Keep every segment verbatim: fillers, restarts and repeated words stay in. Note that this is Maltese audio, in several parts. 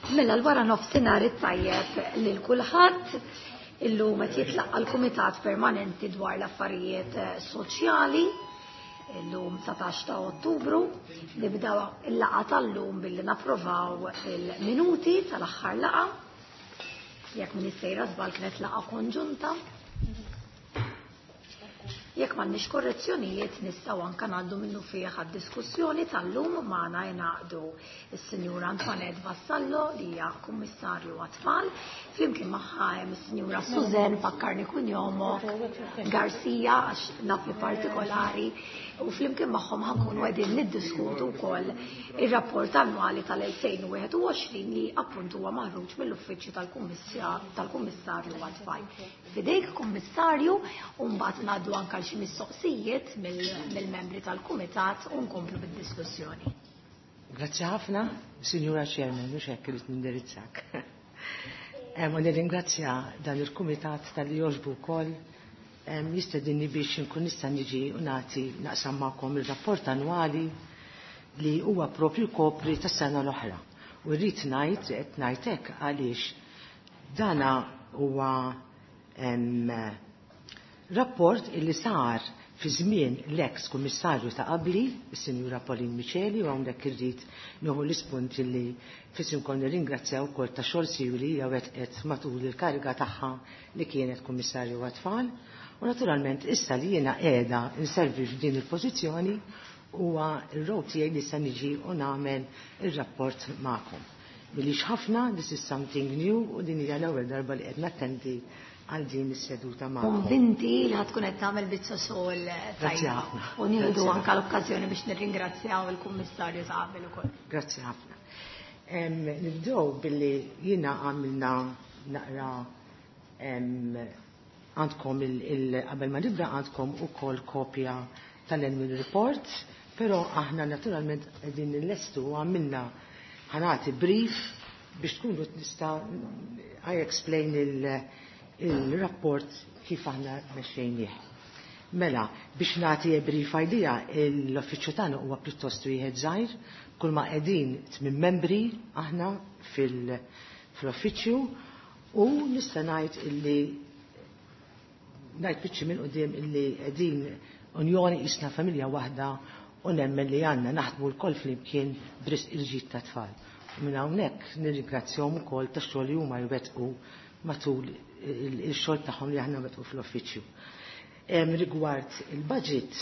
Mela l-wara nofsinhar it-tajjeb lil kulħadd illum qed jitlaqqa l-Kumitat Permanenti dwar l-affarijiet soċjali illum satax ta' Ottubru nibdew il-laqgħa tal-lum billi napprovaw il-minuti tal-aħħar laqgħa. Jekk min issejra żball kienet laqgħa konġunta. Jekk m'għandniex korrezzjonijiet nistgħu anke ngħaddu minnu fih għad-diskussjoni tal-lum magħna jingħaqdu is-Sinjura Antoinette Vassallo li hija Kummissarju għat-Tfal, flimkien magħha hemm is-Sinjura Susan fakkarni kunjomo Garcia għax nafli partikolari u flimkien magħhom ħankunu qegħdin niddiskutu wkoll ir-rapport annwali tal-elfejn u wieħed u għoxrin li appunt huwa maħruġ mill-Uffiċċju tal-Kummissarju għat-Tfal. Fidejk Kummissarju u mbagħad ngħaddu anke xi mistoqsijiet mill-membri tal-Kumitat u nkomplu bid-diskussjoni. Grazzi ħafna, Sinjura Chairman, mhux hekk irid nindirizzak. Hemm nirringrazzja dan il-Kumitat tal-li jogħġbu wkoll jistedinni biex inkun nista' niġi u nagħti naqsam magħkom ir-rapport annwali li huwa proprju kopri tas-sena l-oħra. U rrid ngħid qed ngħid hekk għaliex dana huwa rapport illi sar fi żmien l-ex kummissarju ta' qabli, is-Sinjura Pauline Micheli, u hawnhekk irrid nieħu l-ispunt illi fissim kon nirringrazzjaw ukoll ta' xogħol siwli jew qed matul il-kariga tagħha li kienet kummissarju għat-tfal. U naturalment issa li jiena qiegħda inservi f'din il-pożizzjoni huwa r-rol tiegħi li se niġi u nagħmel ir-rapport magħkom. Milix ħafna, this is something new u din hija l-ewwel darba li qed nattendi għal din is-seduta magħkom. Konvinti li ħad tkun qed tagħmel biċċa xogħol tajba. U nieħdu anke l-okkażjoni biex nirringrazzjaw il-Kummissarju ta' qabel ukoll. Grazzi ħafna. Nibdew billi jiena għamilna naqra għandkom qabel ma nibda għandkom ukoll kopja tal-annual report, però aħna naturalment qegħdin nillestu u għamilna ħanati brief biex tkunu tista' I explain il- il-rapport kif aħna mexxejnieh. Mela, biex nagħti brief idea, l-uffiċċju tagħna huwa pjuttost wieħed żgħir, kull ma qegħdin tmien membri aħna fil-uffiċċju u nista' ngħid illi ngħid biċċi minn qudiem illi qegħdin unjoni isna familja waħda u nemmen li għandna naħdmu l-koll flimkien b'risq il-ġid ta' tfal. Minn hawnhekk nirringrazzjahom ukoll tax-xogħol li huma jwettqu matul il-xogħol tagħhom li aħna wettqu fl-uffiċċju. Rigward il-budget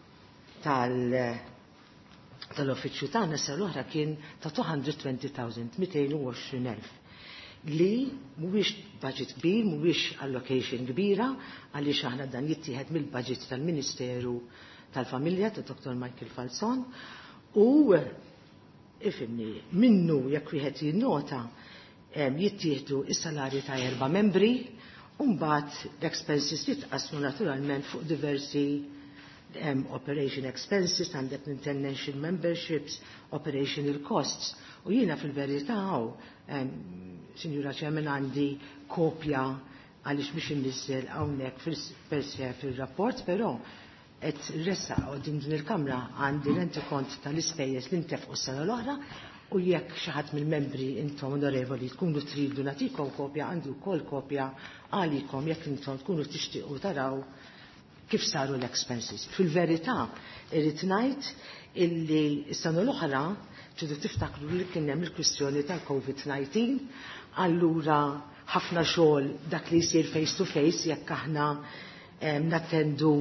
tal-uffiċċju tagħna sa l-oħra kien ta' two hundred twenty thousand, two hundred twenty thousand, li mhuwiex budget kbir, mhuwiex allocation kbira għaliex aħna dan jittieħed mill-budget tal-Ministeru tal-Familja ta' Doktor Michael Falzon u ifimni minnu jekk wieħed jinnota jittieħdu is-salarji ta' erba' membri u mbagħad l-expenses jitqasmu naturalment fuq diversi um, operation expenses, għandek international memberships, operational costs. U jiena fil-verità hawn, um, Sinjura Chairman, għandi kopja għaliex biex innissel hawnhekk fil-persja fil-rapport, però qed ressa din din il-Kamra għandi rentikont tal-ispejjeż li ntefqu s-sena l-oħra u jekk xi ħadd mill-membri intom onorevoli tkunu tridu nagħtikom kopja għandu wkoll kopja għalikom jekk intom tkunu tixtiequ taraw kif saru l-expenses. Fil-verità irrid ngħid illi s-sena l-oħra ċidu tiftakru li kien hemm il-kwistjoni tal-COVID nineteen, allura ħafna xogħol dak li jsir face to face jekk aħna nattendu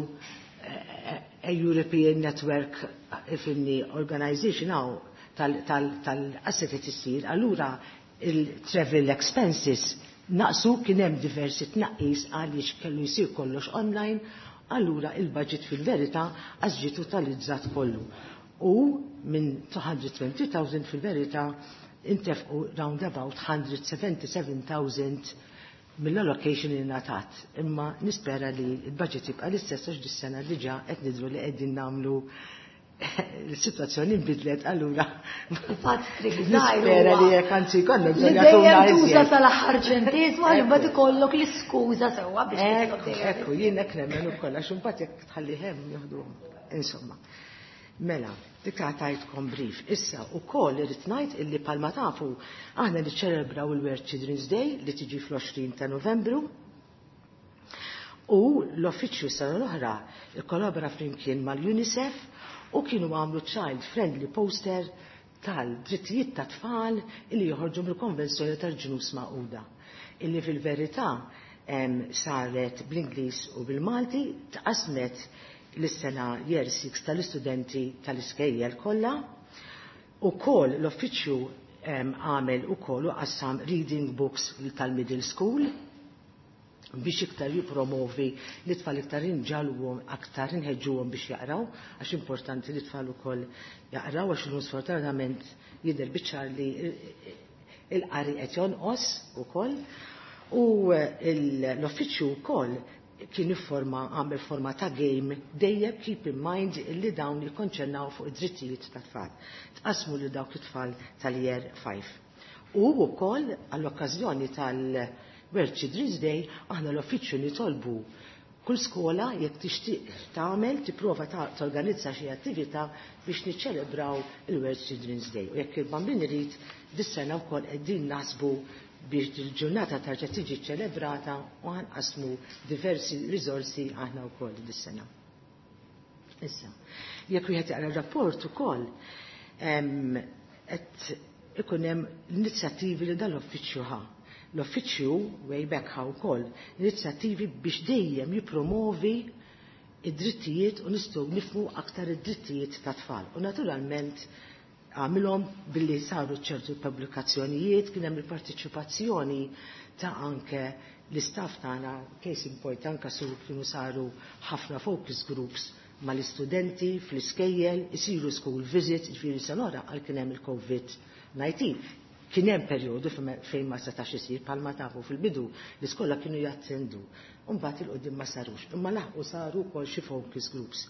a European Network ifni organization għaw tal-asset tisir, allura il-travel expenses naqsu kien hemm diversi tnaqqis għaliex kellu jsir kollox online, allura il-budget fil-verità għax ġie totalizzat kollu. U minn two hundred twenty thousand fil-verità intefqu round about one hundred seventy-seven thousand mill-allocation li natat. Imma nispera li il-budget jibqa l-istess għax dis-sena diġà qed nidru li qegħdin nagħmlu l-situazzjoni nbidlet allura. Nispera li jekk anzi jkollok ġenjatuna tuża tal-aħħar ċentesma li mbagħad ikollok l-iskuża sewwa biex ekku jien hekk nemmen ukoll għax imbagħad jekk tħalli hemm jieħduhom. Insomma. Mela, dik għatajtkom brief. Issa, u koll irrid ngħid illi palma tafu aħna niċċelebraw il-World Children's Day li tiġi fl-għoxrin ta' Novembru. U l-Offiċju sena l-oħra kollabora flimkien mal-UNICEF u kienu għamlu child friendly poster tal-drittijiet ta' tfal illi joħorġu mill-Konvenzjoni tal-Ġnus Magħquda. Illi fil-verità saret bl-Ingliż u bil-Malti tqasmet l-sena year six tal-istudenti tal-iskejjel kollha u koll l-Offiċju għamel u koll u qassam reading books tal-middle school biex iktar jipromovi li tfal iktar inġalwhom aktar inħeġġuhom biex jaqraw għax importanti li tfal ukoll jaqraw għax inhu sfortunatament jidher biċċar li l-qari qed jonqos ukoll u l-Offiċju wkoll kien ifforma għamel forma ta' game dejjem keep in mind li dawn jikkonċernaw fuq id-drittijiet ta' tfal. Tqasmu li dawk it-tfal tal-year five. U wkoll għall-okkażjoni tal-World Children's Day aħna l-Offiċju nitolbu kull skola jekk tixtieq tagħmel tipprova torganizza xi attività biex niċċelebraw il-World Children's Day. U jekk il-bambin irid dis-sena wkoll qegħdin naħsbu biex il-ġurnata tarġa' tiġi ċelebrata u ħanqasmu diversi riżorsi aħna wkoll dis-sena. Issa, jekk wieħed jaqra rapport ukoll qed ikun hemm l-inizjattivi li dal-Offiċju ħa. L-Offiċju way back ħa wkoll inizjattivi biex dejjem jippromovi id-drittijiet u nistgħu nifhmu aktar id-drittijiet ta' tfal. U naturalment għamilhom billi saru ċertu pubblikazzjonijiet, kien hemm il-partiċipazzjoni ta' anke l-istaff tagħna case in point anke sur kienu saru ħafna focus groups mal-istudenti fl-iskejjel, isiru school visit, ġifieri sanora għal kien hemm il-COVID nineteen. Kien hemm perjodu fejn ma setax isir bħalma tafu fil-bidu l-iskola kienu jattendu. U mbagħad il-qudiem ma sarux, imma laħqu saru wkoll xi focus groups.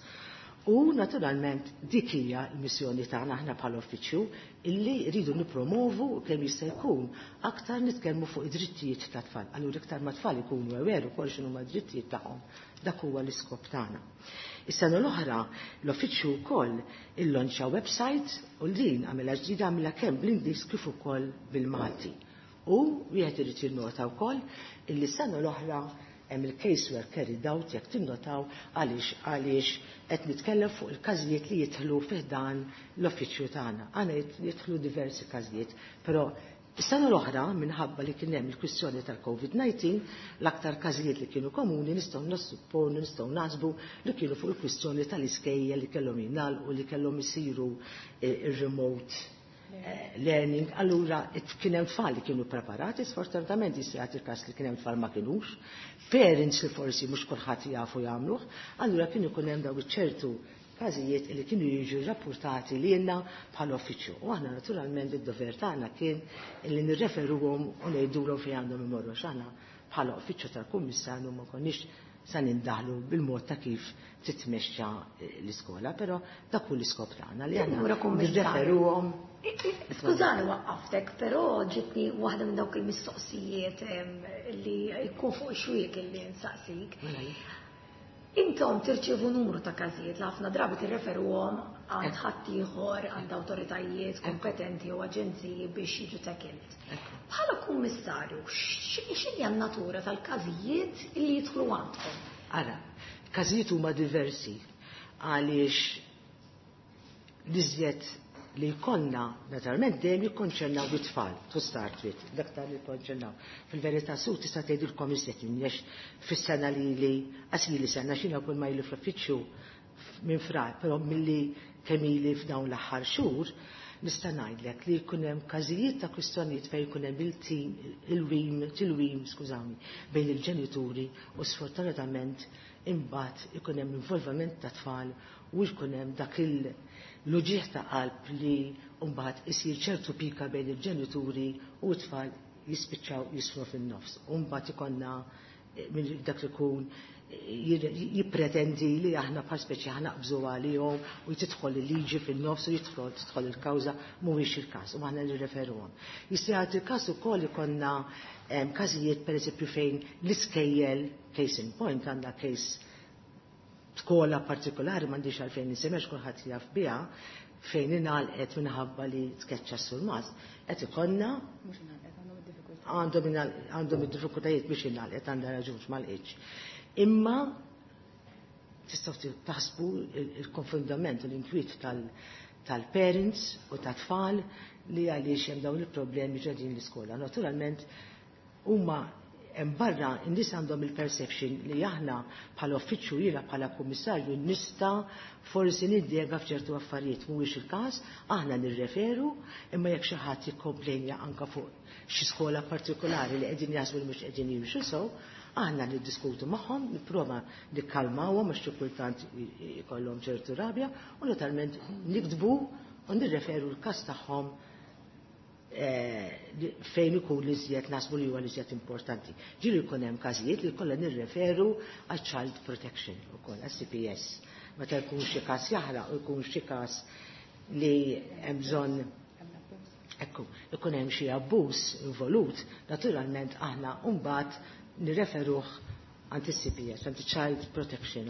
U naturalment dik hija l-missjoni tagħna aħna bħala Offiċju illi rridu nippromovu kemm jista' jkun aktar nitkellmu fuq id-drittijiet ta' tfal. Allura iktar ma tfal ikunu aware ukoll x'inhu ma d-drittijiet tagħhom. Dak huwa l-iskop tagħna. Is-sena l-oħra l-Offiċju wkoll illonċa website u din għamilha ġdida għamilha kemm bl-Ingliż kif ukoll bil-Malti. U wieħed irid jinnota wkoll illi s-sena l-oħra hemm il-casework carried out jekk tinnotaw għaliex għaliex qed nitkellem fuq il-każijiet li jidħlu fih dan l-Offiċju tagħna. Għana jidħlu diversi każijiet, però is-sena l-oħra minħabba li kien hemm il-kwistjoni tal-COVID nineteen l-aktar każijiet li kienu komuni nistgħu nassupponu nistgħu naħsbu li kienu fuq il-kwistjoni tal-iskejja li kellhom jingħalqu li kellhom isiru ir-remote learning. Allura kien hemm tfal li kienu preparati, sfortunatament jisjagħti il-każ li kien hemm tfal ma kinux, parents li forsi mhux kulħadd jafu jagħmluh, allura kienu jkun hemm dawn ċertu każijiet li kienu jiġu rapportati lilna bħala Offiċju. U aħna naturalment id-dover tagħna kien li nirreferuhom u ngħidulhom fejn għandhom imorru x'aħna bħala Offiċju tal-Kummissarju ma konniex sa nindaħlu bil-mod ta' kif titmexxa l-iskola, però dak hu l-iskop tagħna li aħna nirreferuhom. Skużani waqqaftek, però ġitni waħda minn dawk il-mistoqsijiet li jkun fuq xwiek li nsaqsik. Intom tirċievu numru ta' każijiet li ħafna drabi tirreferuhom għand ħadd ieħor għand awtoritajiet kompetenti u aġenziji biex jiġu tackled. Bħala kummissarju, x'inhi n-natura tal-każijiet li jidħlu għandkom? Ara, każijiet huma diversi għaliex l-iżjed li jkollna naturalment dejjem jikkonċernaw bit-tfal to start with, dak tal li jikkonċernaw. Fil-verità su tista' tgħidilkom iżjed għax fis-sena li li qasili sena xina kull ma ilu fl-Offiċju minn frar, però milli kemm ili f'dawn l-aħħar xhur nista' ngħidlek li jkun hemm każijiet ta' kwistjonijiet fejn jkun hemm il-tim il-wim tilwim skużawni bejn il-ġenituri u sfortunatament imbagħad ikun hemm involvament ta' tfal u jkun hemm dak il-luġieħ ta' qalb li mbagħad isir ċertu pika bejn il-ġenituri u t-tfal jispiċċaw jisru fin-nofs. U mbagħad ikollna dak li jkun jippretendi li aħna bħal speċi aħna qbżu għalihom u jtidħol il-liġi fin-nofs u jidħol tidħol il-kawża mhuwiex il-każ u aħna nirreferuhom. Jista' jagħti il-każ ukoll ikollna każijiet pereżempju fejn l-iskejjel case in point għandha case skola partikolari m'għandix għalfejn nisimgħux kulħadd jaf biha fejn ingħalqet minħabba li tkeċċa s-surmas, qed ikollna għandhom id-diffikultajiet biex ingħalqet għandha raġun m'għalqitx. Imma tistgħu taħsbu il-konfundament u l-inkwiet tal-parents u tat-tfal li għaliex hemm dawn il-problemi ġodin l-iskola. Naturalment huma hemm barra in-nies għandhom il-perception li aħna bħala uffiċċju jiena bħala kummissarju nista' forsi niddega f'ċertu affarijiet mhuwiex il-każ, aħna nirreferu, imma jekk xi ħadd jikkomplejnja anke fuq xi skola partikolari li qegħdin jaħsbu li mhux qegħdin jimxu sew, aħna niddiskutu magħhom, nipprova nikkalmawhom għax xi kultant ikollhom ċertu rabja u naturalment nikdbu u nirreferu l-każ tagħhom fejn ikun li żjed nasbu li huwa li żjed importanti. Ġieli jkun hemm każijiet li kollha nirreferu għal Child Protection ukoll għas-C P S. Meta jkun xi każ jaħraq u jkun xi każ li hemm bżonn ekku ikun hemm xi abbuż involut, naturalment aħna mbagħad nirreferuh għand is-C P S, għand Child Protection.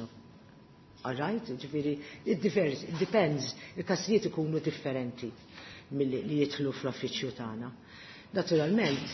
All right? Ġifieri it depends, il-każijiet ikunu differenti li jidħlu fl-uffiċċju tagħna. Naturalment,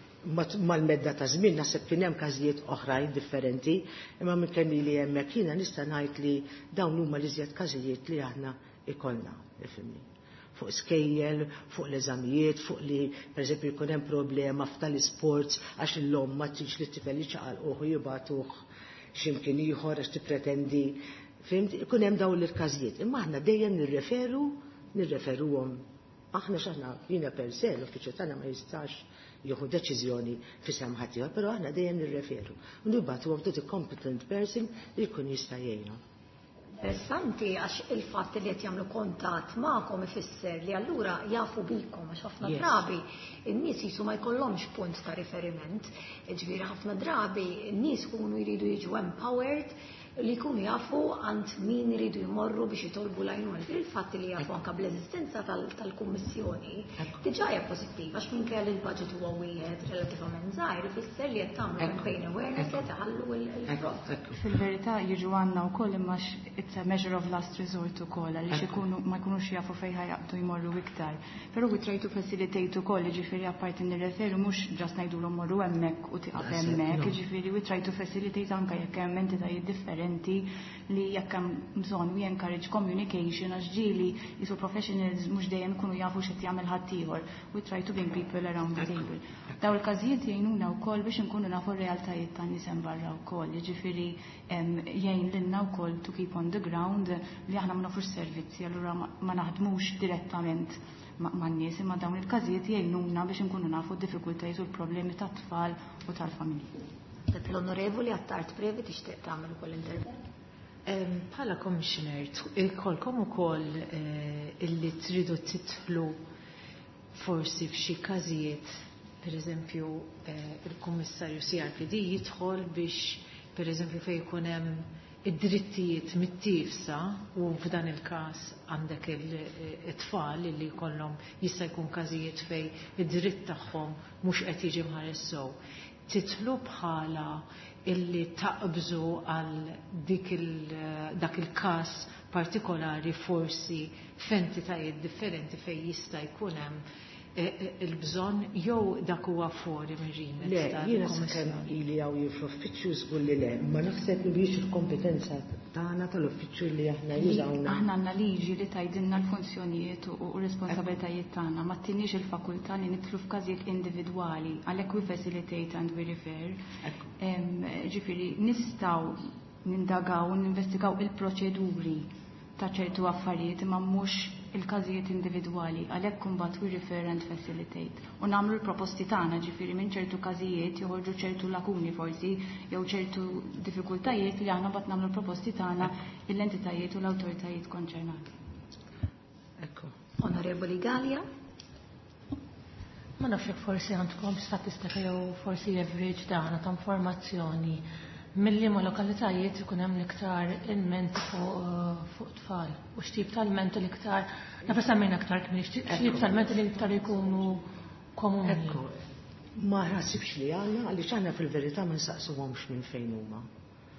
mal-medda ta' żmien naħseb kien hemm każijiet oħrajn differenti, imma minn kemm li hemmhekk jiena nista' ngħid li dawn huma l-iżjed każijiet li aħna ikollna, ifhimni. Fuq skejjel, fuq l-eżamijiet, fuq li pereżempju jkun hemm problema f'tal-isports għax l-omm ma tiġ li t-tifel jiċċaqalquh u jibgħatuh x'imkien ieħor għax tippretendi. Fimt, ikun hemm dawn il-każijiet. Imma aħna dejjem nirreferu, nirreferuhom. Aħna x'aħna jiena per se l-uffiċċju tagħna ma jistax jieħu deċiżjoni fi samħat ieħor, però aħna dejjem nirreferu. U nibagħtuhom to the competent person li jkun jista' jgħinhom. Interessanti għax il-fatt li qed jagħmlu kontatt magħkom ifisser li allura jafu bikom għax ħafna drabi in-nies jisu ma jkollhomx punt ta' riferiment. Ġifieri ħafna drabi n-nies ikunu jridu jiġu empowered li jkunu jafu għand min iridu jmorru biex jitolbu l-għajnuna. Il-fatt li jafu anke bl-eżistenza tal-kummissjoni diġà hija pożittiva għax minkejja li l-budget huwa wieħed relattivament żgħir ifisser li qed tagħmlu campaign awareness li taħallu l-frott. Fil-verità jiġu għandna wkoll imma it's a measure of last resort ukoll għaliex ikunu ma jkunux jafu fejn ħajaqbdu jmorru iktar. Però we try to facilitate ukoll, jiġifieri apparti nirreferu mhux ġast ngħidulhom morru hemmhekk u tieqaf hemmhekk, jiġifieri we try to facilitate anke jekk hemm entitajiet differenti li jekk hemm bżonn we encourage communication għax ġieli jisu professionals mhux dejjem ikunu jafu x'qed jagħmel ħaddieħor. We try to bring people around the table. Daw il-każijiet jgħinuna wkoll biex inkunu nafu r-realtajiet tan nies hemm barra wkoll, jiġifieri jgħin lilna wkoll to keep on the ground li aħna ma nofrux servizzi, allura ma naħdmux direttament man-nies imma dawn il-każijiet jgħinuna biex inkunu nafu d-diffikultajiet u l-problemi tat-tfal u tal-familji. L-onorevoli Attard Previ tixtieq tagħmel ukoll intervent. Bħala commissioner, ikolkom ukoll illi tridu titħlu forsi f'xi każijiet, pereżempju il-Kummissarju C R P D jidħol biex pereżempju fejn ikun hemm id-drittijiet mit-tifsa u f'dan il-każ għandek it-tfal li jkollhom jista' jkun każijiet fejn id-dritt tagħhom mhux qed jiġi mħares sew. Titlu bħala illi taqbżu għal dik dak il-każ partikolari forsi f'entitajiet differenti fejn jista' jkun hemm il-bżonn jew dak huwa fuori mir-rimet. Le, jiena sakemm ili hawn fl-uffiċċju żgur li le, ma naħseb li biex il-kompetenza tagħna tal-uffiċċju li aħna jużawna. Aħna għandna liġi li tgħidilna l-funzjonijiet u responsabbiltajiet tagħna, ma tinniex il-fakultà li nidħlu f'każijiet individwali għalhekk we facilitate and we refer. Ġifieri nistgħu nindagaw u ninvestigaw il-proċeduri ta' ċertu affarijiet imma mhux il-każijiet individwali, għalhekk imbagħad we refer and facilitate. U nagħmlu l-proposti tagħna ġifieri minn ċertu każijiet joħorġu ċertu lakuni forsi jew ċertu diffikultajiet li aħna mbagħad nagħmlu l-proposti tagħna lill-entitajiet u l-awtoritajiet konċernati. Ekku. Onorevoli Gallia. Ma nafx forsi għandkom statistika jew forsi average dana ta' informazzjoni mill-liema lokalitajiet ikun hemm l-iktar ilmenti fuq tfal u x'tip tal-menti l-iktar nafra semmejna aktar kmini x'tip tal-menti li iktar jkunu komuni. Ekku, ma ħassibx li għandna għaliex aħna fil-verità ma nsaqsuhomx minn fejn huma.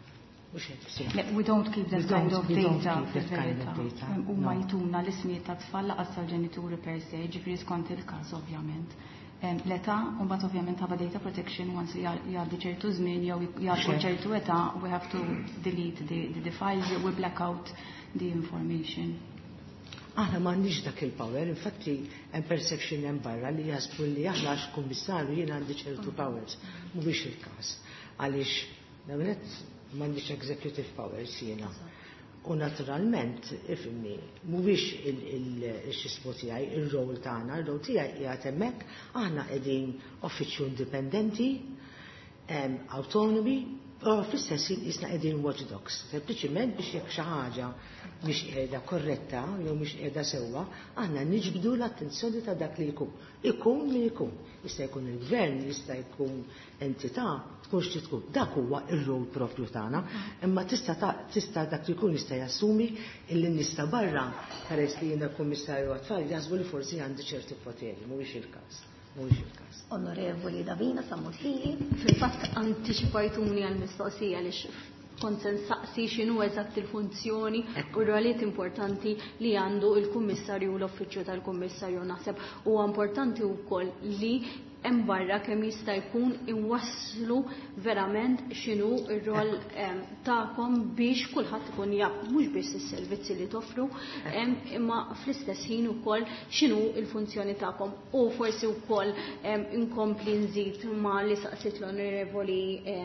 We don't keep that kind of data fil-verità. Huma jtuna l-ismijiet ta' tfal laqas tal-ġenituri per se, ġifieri skont il-każ ovvjament. L-età, u mbagħad ovvjament ħabba data protection once jgħaddi ċertu żmien jew jgħaddi ċertu età, we have to delete the, the files, we black out the information. Aħna m'għandix dak il-power, infatti hemm perception hemm barra li jasbu li aħna għax kummissarju jien għandi ċertu powers, mhuwiex il-każ. Għaliex nagħmlet m'għandix executive powers jiena. U naturalment, ifimni, mhuwiex il-xisbu tiegħi, ir-rol tagħna, ir-rol tiegħi qiegħed hemmhekk, aħna qegħdin uffiċċju indipendenti, autonomi, u fl-istess jisna qegħdin watchdogs. Sempliċiment biex jekk xi ħaġa mhix qiegħda korretta jew mhix qiegħda sewwa, aħna niġbdu l-attenzjoni ta' dak li jkun. Ikun li jkun. Jista' jkun il-gvern, jista' jkun entità, tkun xi tkun. Dak huwa ir-rol propju tagħna, imma tista' tista' dak li jkun jista' jassumi illi nista' barra peress li jiena kummissarju għat-tfal jaħsbu li forsi għandi ċerti poteri, mhuwiex il-każ. Mhuwiex il-każ. Onorevoli Davina Sammuħili. Fil-fatt antiċipajtuni għall-mistoqsija li kont se nsaqsi x'inhu eżatt il-funzjoni u r-roliet importanti li għandu il-Kummissarju u l-Uffiċċju tal-Kummissarju. Naħseb huwa importanti wkoll li hemm barra kemm jista' jkun inwasslu verament x'inhu r-rol tagħkom biex kulħadd ikun jaf mhux biss is-servizzi li toffru, imma fl-istess ħin ukoll x'inhu l-funzjoni tagħkom. U forsi wkoll inkompli nżid ma' li saqsit l-Onorevoli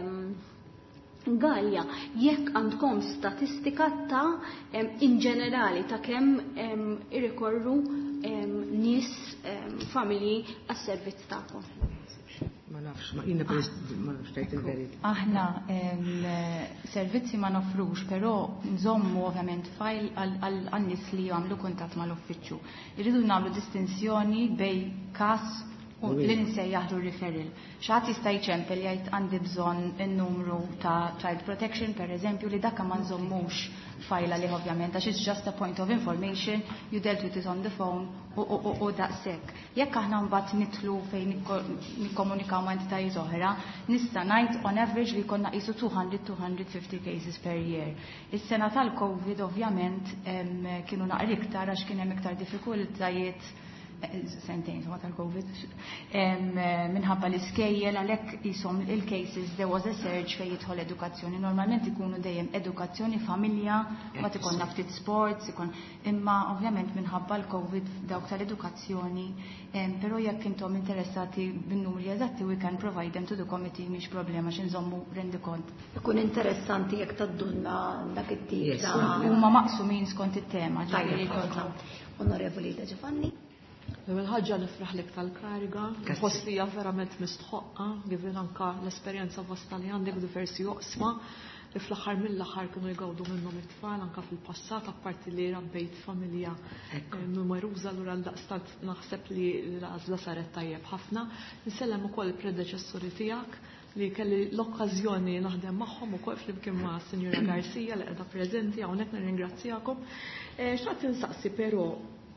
Galja, jekk għandkom statistika ta' in ġenerali ta' kemm irrikorru nies familji għas-servizz tagħkom. Ma nafx, ma jina ma nafx tajt il-verit. Aħna servizzi ma nofrux, però nżommu ovvjament fajl għal-nies li jagħmlu kuntatt mal-uffiċċju. Irridu nagħmlu distinzjoni bej każ u li nsejjaħlu referral. Xaħat jista' jċempel jgħid għandi bżonn in-numru ta' child protection, per eżempju, li dakka ma nżommux fajla li ovvjament, għax it's just a point of information, you dealt with it on the phone u daqshekk. Jekk aħna mbagħad nitlu fejn nikkomunikaw ma' entitajiet oħra, nista' ngħid on average li konna qisu two hundred to two hundred fifty cases per year. Is-sena tal-COVID ovvjament kienu naqri iktar għax kien hemm iktar diffikultajiet sentejn ma tal-COVID minħabba l-iskejjel għalhekk ishom il-cases there was a surge fejn jidħol edukazzjoni. Normalment ikunu dejjem edukazzjoni, familja, ma ikollna ftit sports, ikun imma ovvjament minħabba l-COVID dawk tal-edukazzjoni, però jekk intom interessati bin-numri eżatti we can provide them to the committee mhix problema x'inżommu rendi kont. Ikun interessanti jekk taddunna dak it-tip ta' huma maqsumin skont it-tema ġifieri. Onorevoli De Giovanni. L-ewwel ħaġa nifraħlek tal-kariga, postija verament mistħoqqa, given anka l-esperjenza vasta li għandek diversi joqsma li fl-aħħar mill-aħħar kienu jgawdu minnhom it-tfal anka fil-passat apparti li rabbejt familja numeruża lura l-daqstant naħseb li l-għażla saret tajjeb ħafna. Nisellem ukoll il-predeċessuri tiegħek li kelli l-okkażjoni naħdem magħhom ukoll flimkien ma' Sinjura Garcia li qiegħda preżenti hawnhekk nirringrazzjakom. X'għad insaqsi però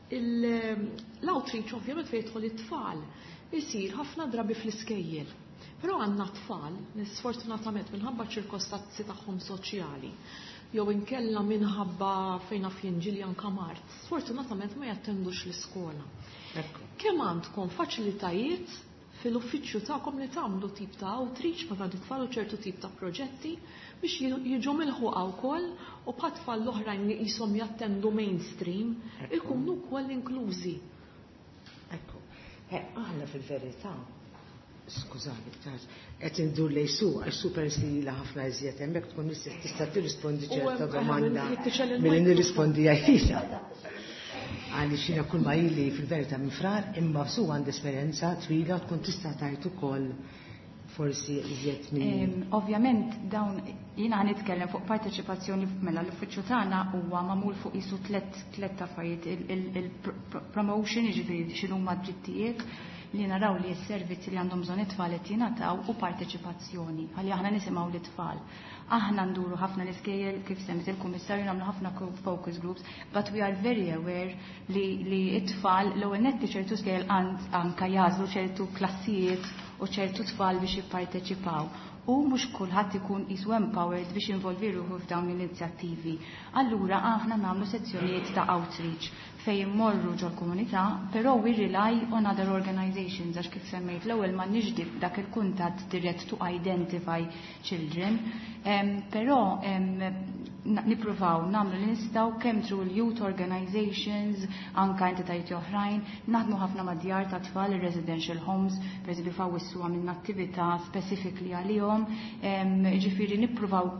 l-outreach ovvjament fejn jidħol it-tfal isir ħafna drabi fl-iskejjel. Però għandna tfal li sfortunatament minħabba ċirkostanzi tagħhom soċjali jew inkella minħabba fejn naf jinġili anke mart, sfortunatament ma jattendux l-iskola. Kemm għandkom faċilitajiet fil-uffiċċju tagħkom li tagħmlu tip ta' outreach meta titfallu ċertu tip ta' proġetti biex jiġu milħuqa wkoll u bħat tfal l-oħrajn li qishom jattendu mainstream ikunu wkoll inklużi. Ekku, aħna fil-verità, skużani, qed indur lej suq għax super li ħafna iżjed hemmhekk tkun tista' tirrispondi ċerta domanda milli nirrispondi għajfisa. Għalli xina kull ma jili fil-verità minn frar imma su għand esperjenza twila tkun tista' tgħid ukoll forsi iżjed minn. Ovvjament dawn jiena nitkellem fuq parteċipazzjoni mela l-uffiċċju tagħna huwa magħmul fuq isu tliet tliet affarijiet il-promotion jiġifieri x'inhu huma d-drittijiet, li naraw li s-servizzi li għandhom bżonn it-tfal qed jingħataw u parteċipazzjoni ħalli aħna nisimgħu l-itfal. Aħna nduru ħafna l-iskejjel kif semmet il-Kummissarju nagħmlu ħafna focus groups, but we are very aware li li t-tfal l-ewwel netti ċertu skejjel anke jażlu ċertu klassijiet u ċertu tfal biex jipparteċipaw. U mhux kulħadd ikun isu empowered biex involvi ruħu f'dawn l-inizjattivi. Allura aħna nagħmlu sezzjonijiet ta' outreach fejn immorru ġol komunità, però we rely on other organizations għax kif semmejt l-ewwel ma niġdib dak il-kuntatt dirett to identify children, um, però um, nippruvaw nagħmlu li nistgħu kemm through l-youth organizations, anke entitajiet oħrajn, naħdmu ħafna mad-djar ta' tfal ir-residential homes, pereżempju fawissu għamilna attività specifically għalihom, ġifieri nippruvaw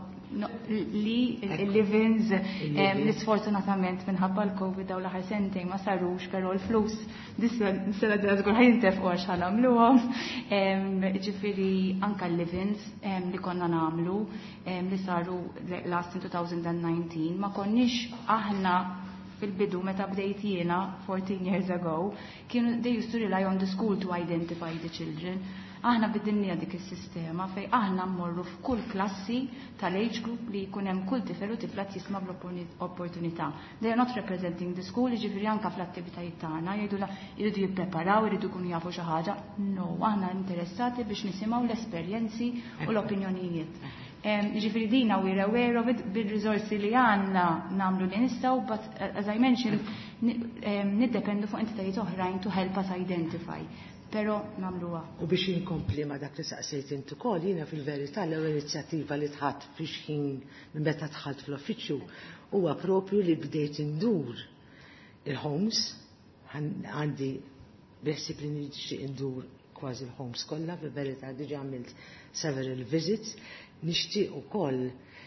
li l-livings li sfortunatament minħabba l-Covid daw l-aħħar sentejn ma sarux, però l-flus dis-sena d-għazgur ħajintefqu għax ħanamluhom. Ġifieri anke l-livings li konna nagħmlu li saru last in two thousand nineteen ma konniex aħna fil-bidu meta bdejt jiena fourteen years ago, kienu they used to rely on the school to identify the children. Aħna bidinja dik is-sistema fej aħna mmorru f'kull klassi tal-age group li jkun hemm kull tifel u tifla jisma' bl-opportunità. They are not representing the school, jiġifieri anke fl-attivitajiet tagħna jgħidu jridu jippreparaw, jridu jkunu jafu xi ħaġa. No, aħna interessati biex nisimgħu l-esperjenzi u l-opinjonijiet. Jiġifieri dina we're aware of it bil-riżorsi li għandna nagħmlu li nistgħu, but as I mentioned niddependu fuq entitajiet oħrajn to help us identify. Pero namluha. U biex inkompli ma dak li saqsejt intu kol, jiena fil-verità l-ewwel inizjattiva li tħadd biex ħin minn meta tħalt fl-uffiċċju huwa propju li bdejt indur il-homes, għandi beħsib li nixtieq indur kważi il-homes kollha, fil-verità diġà għamilt several visits, nixtieq ukoll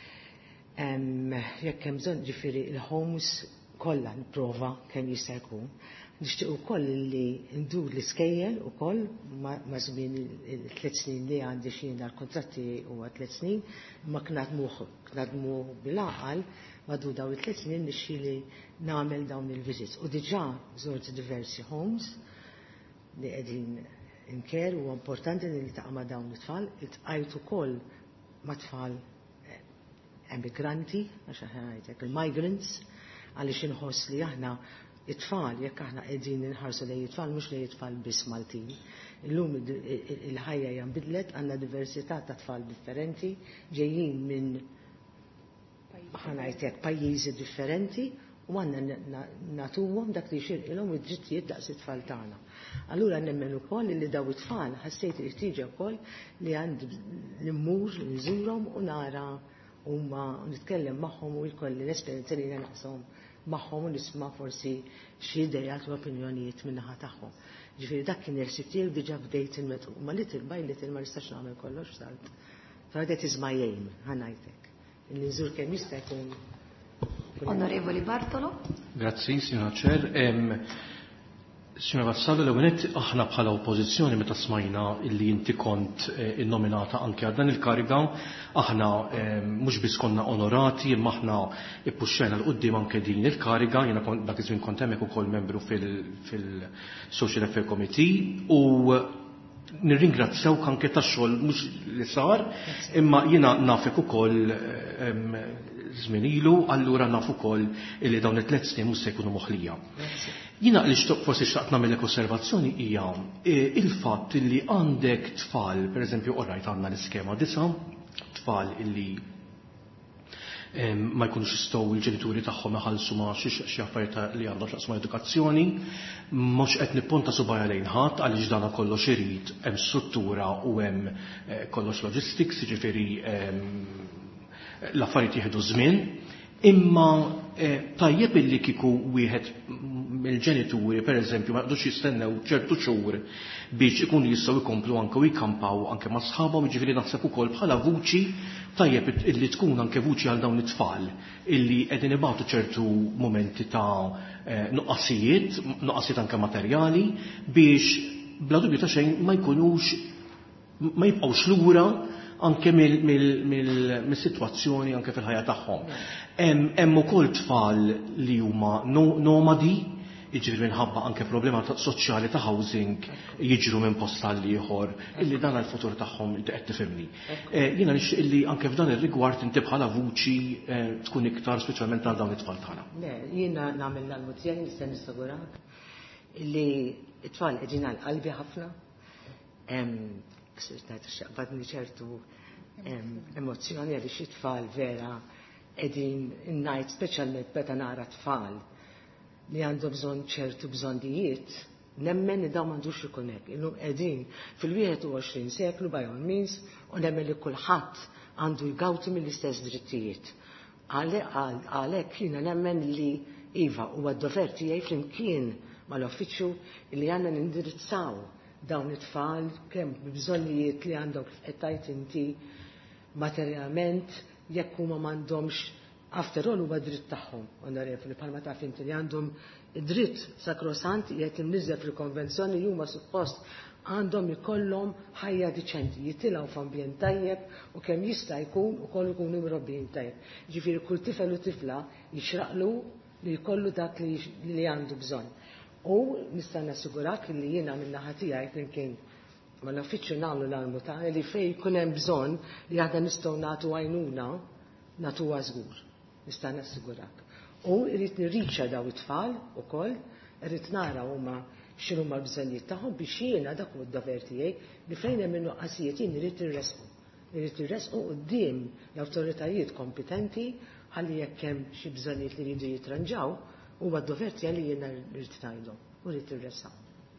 jekk hemm bżonn ġifieri il-homes kollha nipprova kemm jista' jkun. Nixtieq ukoll li ndur l-iskejjel ukoll ma' żmien il-tliet snin li għandi xi l-kontratti huwa tliet snin, imma knadmu bil-għaqal madu daw it-tliet snin nixxieli nagħmel dawn il-visits. U diġà żort diversi homes li qegħdin inker huwa importanti li niltaqa' ma' dawn it-tfal, iltqajt ukoll ma' tfal immigranti, għax ngħidlek il-migrants, għaliex inħoss li aħna it-tfal, jekk aħna qegħdin inħarsu lejn it-tfal mhux lejn it-tfal biss Maltin. Illum il-ħajja hija nbidlet, għandna diversità ta' tfal differenti, ġejjin minn ħanajtek pajjiżi differenti u għandna nagħtuhom dak li xirqilhom id-drittijiet daqs it-tfal tagħna. Allura nemmen ukoll li daw it-tfal ħassejt li ħtieġa wkoll li għandi l-immur nżurhom u nara huma nitkellem magħhom u jkolli l-esperjenza li naqshom magħhom u nisma' forsi xi idejat u opinjonijiet min-naħa tagħhom. Ġifieri dak kien il-ħsieb tiegħi diġà bdejt il-metru. Ma little by little ma nistax nagħmel kollox salt. So that is my aim, ħanajtek. Illi nżur kemm jista' jkun. Onorevoli Bartolo. Grazzi, Signora Ċer. Signora Vassallo, l-għunet aħna bħala oppozizjoni meta smajna illi inti kont innominata anke għal dan il-kariga, aħna mhux biss konna onorati, imma aħna ippuxxejna l-qudiem anke din il-kariga, jiena dak iż-żmien kont hemmhekk ukoll membru fil-Social Affairs Committee u nirringrazzjawk anke tax-xogħol mhux li sar, imma jiena nafek ukoll żmien ilu, allura naf ukoll illi dawn it-tliet snin mhux se jkunu moħħlija. Jina li xtoq forsi xtaqt nagħmellek osservazzjoni hija il-fatt li għandek tfal, pereżempju orajt għandna l-iskema disa, tfal illi ma jkunux jistgħu il-ġenituri tagħhom iħallsu ma xi affarijiet li għandhom x'aqsma edukazzjoni, mhux qed nippunta subajja lejn ħadd għaliex dan kollox irid hemm struttura u hemm kollox logistics, jiġifieri l-affarijiet jieħdu żmien. Imma tajjeb illi kiku wieħed mill-ġenituri, per eżempju, ma jqdux jistennew ċertu xhur biex ikunu jistgħu jkomplu anke u jkampaw anke ma' sħabhom, jiġifieri naħseb ukoll bħala vuċi tajjeb illi tkun anke vuċi għal dawn it-tfal illi qegħdin ibagħtu ċertu momenti ta' nuqqasijiet, nuqqasijiet anke materjali biex bla dubju ta' xejn ma jkunux ma jibqgħux lura anke mill-sitwazzjoni anke fil-ħajja tagħhom. Hemm ukoll tfal li huma nomadi jiġri minħabba anke problema soċjali ta' housing jiġru minn post għal ieħor illi dan għall-futur tagħhom inti qed tifhimni. Jiena nixtieq illi anke f'dan ir-rigward inti bħala vuċi tkun iktar speċjalment għal dawn it-tfal tagħna. Le, jiena nagħmel l-almu tiegħi nista' nistagurak illi it-tfal qegħdin għal qalbi ħafna. Sirtajt xaqbadni ċertu emozjoni għaliex it-tfal vera qegħdin innajt speċjalment meta nara tfal li għandhom bżonn ċertu bżonnijiet, nemmen li dawn m'għandux ikun hekk. Illum qegħdin fil-wieħed u għoxrin seklu by all means u nemmen li kulħadd għandu jgawtu mill-istess drittijiet. Għalhekk jiena nemmen li iva huwa d-dover tiegħi flimkien mal-uffiċċju li għandna nindirizzaw dawn it-tfal kemm bżonnijiet li għandhom kif qed tajt inti materjalment jekk huma m'għandhomx after all huwa dritt tagħhom, onorevoli, bħalma taf inti li għandhom dritt sakrosant qiegħed imniżżel fil-konvenzjoni li huma suppost għandhom ikollhom ħajja diċenti, jitilgħu f'ambjent tajjeb u kemm jista' jkun ukoll ikunu mrobbin tajjeb. Ġifieri kull tifel u tifla jixraqlu li jkollu dak li għandu bżonn. U nista' nassigurak li jiena min-naħa tiegħi flimkien mal-uffiċċju nagħmlu l-almu tagħna li fejn jkun hemm bżonn li aħna nistgħu nagħtu għajnuna nagħtuha żgur. Nista' nassigurak. U rrid nirriċċa daw it-tfal ukoll, rrid nara huma x'inhu l-bżonnijiet tagħhom biex jiena dak hu d-dover tiegħi li fejn hemm in-nuqqasijiet jien irid irresqu. Irid irresqu quddiem l-awtoritajiet kompetenti ħalli jekk hemm xi bżonnijiet li jridu jitranġaw huwa d-dover tiegħi li jiena rrid ngħidhom u rrid irresaq.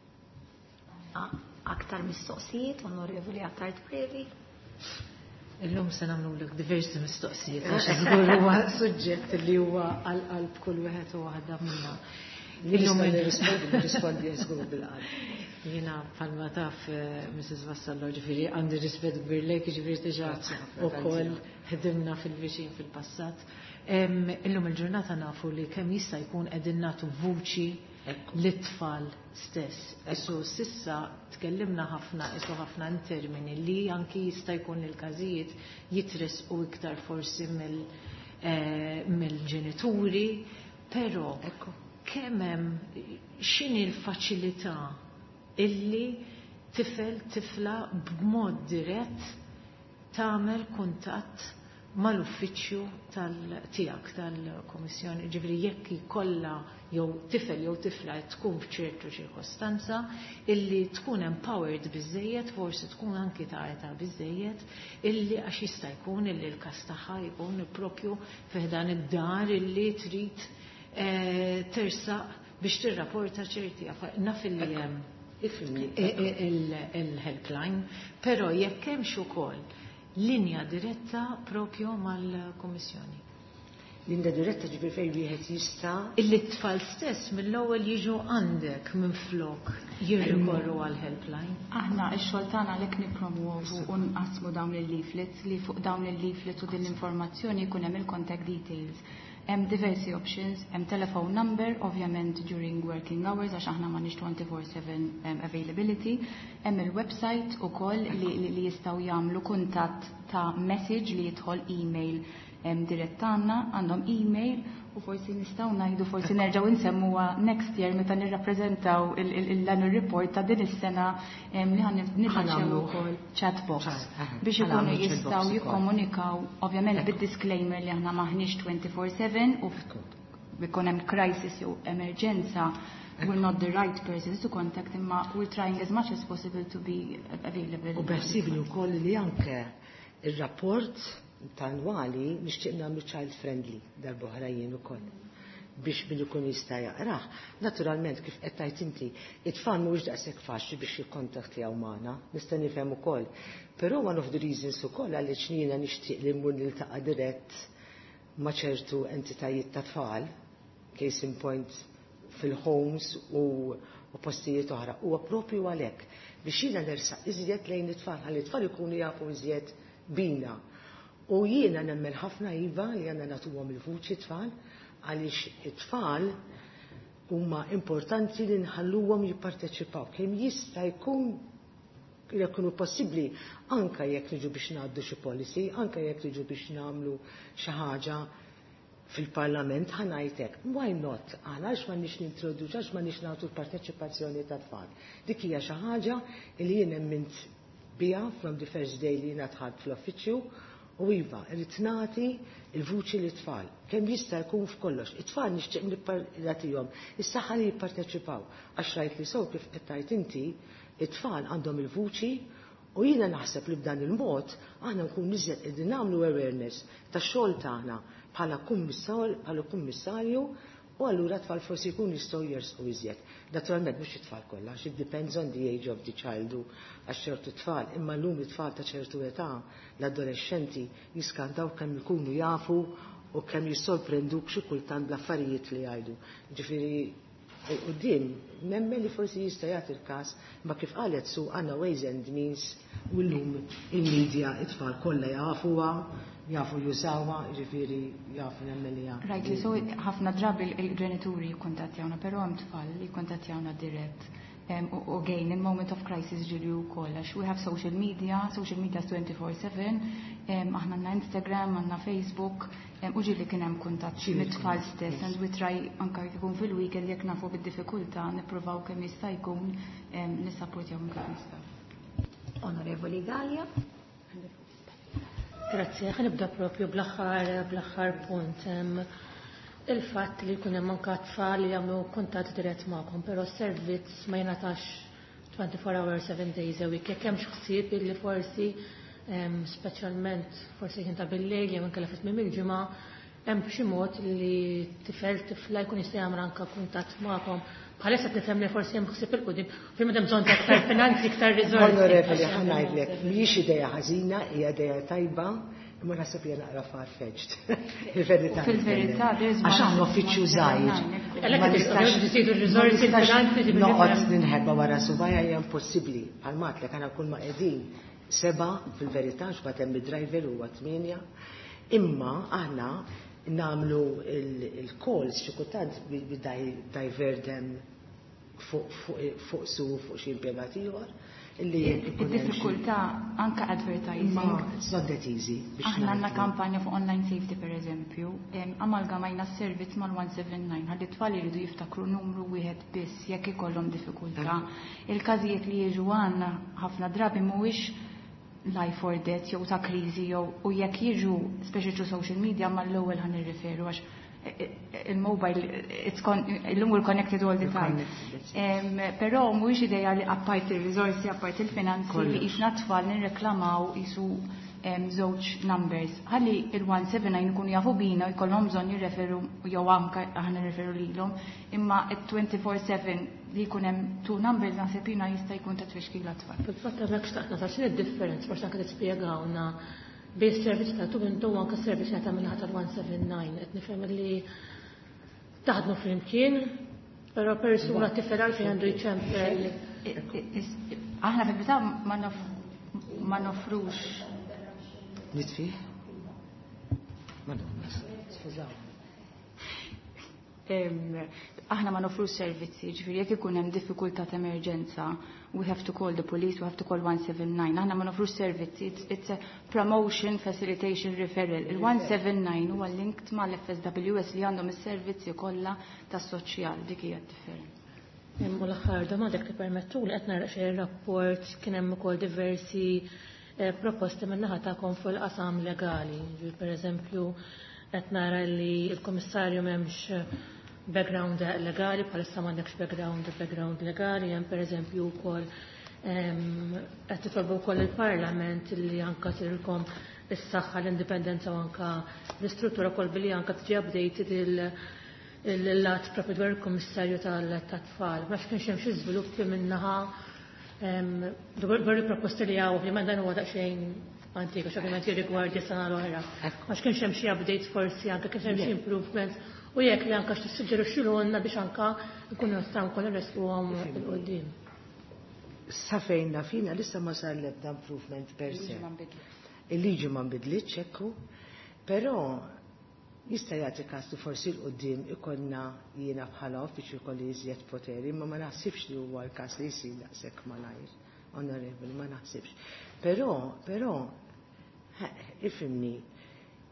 Aktar mistoqsijiet, onorevoli Attard Brevi. Illum se nagħmlulek diversi mistoqsijiet għax żgur huwa suġġett li huwa għal-qalb kull wieħed u waħda minna. Illum nirrispondi żgur bil-qalb. Jiena bħalma taf Missus Vassallo ġifieri għandi rispett kbir lejk ġifieri diġà ukoll ħdimna fil-viċin fil-passat. Illum il-ġurnata nafu li kemm jista' jkun qegħdin nagħtu vuċi l-tfal stess. Issu sissa tkellimna ħafna, issu ħafna in termini li anki jista' jkun il-każijiet jitresqu iktar forsi mill-ġenituri, però kemm hemm x'inhi l-faċilità illi tifel tifla b'mod dirett tagħmel kuntatt mal-uffiċċju tiegħek tal-Kummissjoni. Ġifieri jekk ikollha jew tifel jew tifla tkun f'ċertu ċirkostanza illi tkun empowered biżejjed, forsi tkun anki ta' età biżejjed, illi għax jista' jkun illi l-każ tagħha jkun proprju f'dan id-dar illi trid tersaq biex tirrapporta ċerti affarijiet. Naf illi hemm il-helpline, però jekk hemmx ukoll linja diretta propju mal-Kommissjoni. Linja diretta ġifier fejn wieħed jista' illi t-tfal stess mill-ewwel jiġu għandek minn flok jirrikorru għall-helpline. Aħna x-xogħol tagħna lek nippromuvu u nqasmu dawn il-leaflets li fuq dawn il-leaflet u din l-informazzjoni jkun hemm il-contact details. Hemm diversi options, hemm telephone number, ovvjament during working hours għax aħna m'għandniex twenty-four seven um, availability. Hemm il-website ukoll li, li, li jistgħu jagħmlu kuntatt ta' message li jidħol email um, dirett tagħna, għandhom email u forsi nistgħu ngħidu forsi nerġgħu insemmuha next year meta nirrappreżentaw il-annual report ta' din is-sena um, li ħan niffaċċjaw ukoll chatbox biex ikunu jistgħu jikkomunikaw ovvjament bid-disclaimer li aħna maħniex twenty-four seven u bikun hemm crisis jew emerġenza we're not the right persons to contact imma we're trying as much as possible to be available. U beħsibni wkoll li anke ir-rapport ta' annwali nixtieq nagħmlu child friendly darb'oħra jien ukoll biex min ikun jista' jaqrah. Naturalment kif qed tgħid inti, it-tfal mhuwiex daqshekk faċli biex jikkontattjaw magħna, nista' nifhem ukoll. Però one of the reasons ukoll għaliex jiena nixtieq li mmur niltaqa' dirett ma' ċertu entitajiet ta' tfal, case in point fil-homes u postijiet oħra. Huwa proprju għalhekk biex jiena nersaq iżjed lejn it-tfal, ħalli t-tfal ikunu jafu iżjed bina. U jiena nemmen ħafna iva li għandna nagħtuhom il-vuċi tfal għaliex it-tfal huma importanti li nħalluhom jipparteċipaw kemm jista' jkun jkunu possibbli anke jekk niġu biex ngħaddu xi policy, anke jekk niġu biex nagħmlu xi ħaġa fil-Parlament ħanajtek, why not? Għana għax ma nix nintroduċ, għax ma nix nagħtu l-parteċipazzjoni ta' tfal. Dik hija xi ħaġa li jien emmint biha from the first day li jiena tħadd fl-uffiċċju u iva, rrid nagħti il-vuċi li tfal. Kemm jista' jkun f'kollox. It-tfal nixtieq nagħtihom is-saħħa li jipparteċipaw. Għax rajt li sew kif qed tgħid inti, it-tfal għandhom il-vuċi u jiena naħseb li b'dan il-mod aħna nkun niżjed qegħdin nagħmlu awareness tax-xogħol tagħna bħala kummissarju u allura tfal forsi jkun jistgħu jersqu iżjed. Naturalment mhux it-tfal kollha, it depends on the age of the child għax ċertu tfal, imma llum it-tfal ta' ċertu età l-adolescenti jiskantaw kemm ikunu jafu u kemm jissorprenduk xi kultant bl-affarijiet li jgħidu. Ġifieri quddiem nemmen li forsi jista' jagħti il-każ ma kif qalet su għandna ways and means u llum il-medja it-tfal kollha jafuha jafu jużawa, ġifiri jafu nemmen li jafu. Right, so ħafna drabi il-ġenituri jikkontattjawna, pero hemm tfal li jikkontattjawna dirett. Um, u again, in moment of crisis ġiri u kollax. We have social media, social media twenty-four seven, um, aħna għanna Instagram, għanna Facebook, um, u ġiri kien hemm kuntatt mit-tfal stess, and we try anka jkun fil-weekend jekk nafu bid-diffikultà nippruvaw kemm jista' jkun um, nissapportjaw kemm jista'. Onorevoli Gallia. Grazie, ħanibda propju bl-aħħar bl-aħħar punt. Il-fatt li jkun hemm anke tfal li jagħmlu kuntatt dirett magħhom, però s-servizz ma jingħatax twenty-four hours seven days a week. Jekk hemm xi ħsieb illi forsi speċjalment forsi kien ta' bil-lejl jew inkella fit-tmiem il-ġimgħa hemm b'xi mod li tifel tifla jkun jista' jagħmel anke kuntatt magħhom. Bħalissa tifhem li forsi hemm ħsieb il-qudiem, fi madem bżonn ta' aktar finanzi, iktar riżorsi. Onorevoli ħanajdlek, mhijiex idea ħażina, hija idea tajba, imma naħseb li naqra far-fetched. Il-verità. Fil-verità, għax għandna uffiċċju żgħir. Ma nistax nżidu r-riżorsi finanzi. Noqgħod ninħebba wara subajja hija impossibbli. Bħal matlek għandna kull ma qegħdin seba' fil-verità x'bagħad hemm id-driver huwa tminja. Imma aħna nagħmlu il-calls xi kultant bi-diverdem fuq su fuq xi impjegat ieħor. Il-diffikultà anka advertising. It's not that easy. Aħna għandna kampanja fuq online safety per eżempju, amalgamajna s-servizz mal-one seven nine ħalli tfal jridu jiftakru numru wieħed biss jekk ikollhom diffikultà. Il-każijiet li jiġu għandna ħafna drabi mhuwiex life or death jew ta' kriżi jew u jekk jiġu speċi social media mal-ewwel ħan nirriferu għax il-mobile, il-lum we're connected all the time. Pero mhuwiex ideja li appajt il-rizorsi, appajt il-finanzi li jisna tfal nirreklamaw jisu żewġ numbers. Ħalli il-one seven nine ikun jafu bina u jkollhom bżonn jirreferu jew anke aħna nirreferu lilhom, imma it-twenty-four seven li jkun hemm two numbers naħseb jiena jista' jkun ta' tfixkila tfal. Fil-fatt hemmhekk xtaqna ta' x'in id-differenza forsi anke tispjegawna bejn servizz ta' tubintu u anke servizz li tagħmel ħadd tal-one seven nine qed nifhem li taħdmu flimkien, però persuna tifel għalfejn għandu jċempel. Aħna fil-biża ma nofrux. Nitfi? Madonna, sfużaw. Aħna ma nofru servizzi, ġifieri jekk ikun hemm diffikultà ta' emerġenza, we have to call the police, we have to call one seven nine. Aħna ma nofru servizzi, it's, it's a promotion, facilitation, referral. Il-one seven nine huwa linked mal-F S W S li għandhom is-servizzi kollha tas-soċjal, dik hija differenti. Hemm l-aħħar domanda li permettu li qed nara xi rapport kien hemm ukoll diversi proposti min-naħa tagħkom fuq il-qasam legali. Pereżempju qed nara li l-Kummissarju m'hemmx background legali, bħalissa m'għandekx background background legali, hemm pereżempju wkoll qed titolbu wkoll il-Parlament li anke tilkom is-saħħa l-indipendenza u anke l-istruttura wkoll billi anke tiġi updated il-lat propri dwar il-Kummissarju tat-tfal. Ma kienx hemm xi żviluppi min-naħa dwar il-proposti li għaw li ma dan huwa daqsxejn antika x'ovvjament jirrigwardja sena l-oħra. Ma kienx hemm xi updates forsi anke kien hemm xi improvements u jekk li anke tissuġġeru x'ilunna biex anke nkunu nistgħu nkoll nresquhom il-qudiem. Sa fejn fina lissa ma sar l-ebda improvement per se. Il-liġi ma nbidlitx hekku, però jista' jagħti każ forsi l-qudiem ikollna jiena bħala uffiċċju jkolli iżjed poteri, ma ma naħsibx li huwa l-każ li jsir daqshekk malajr, onorevoli, ma naħsibx. Però, però, ifhimni,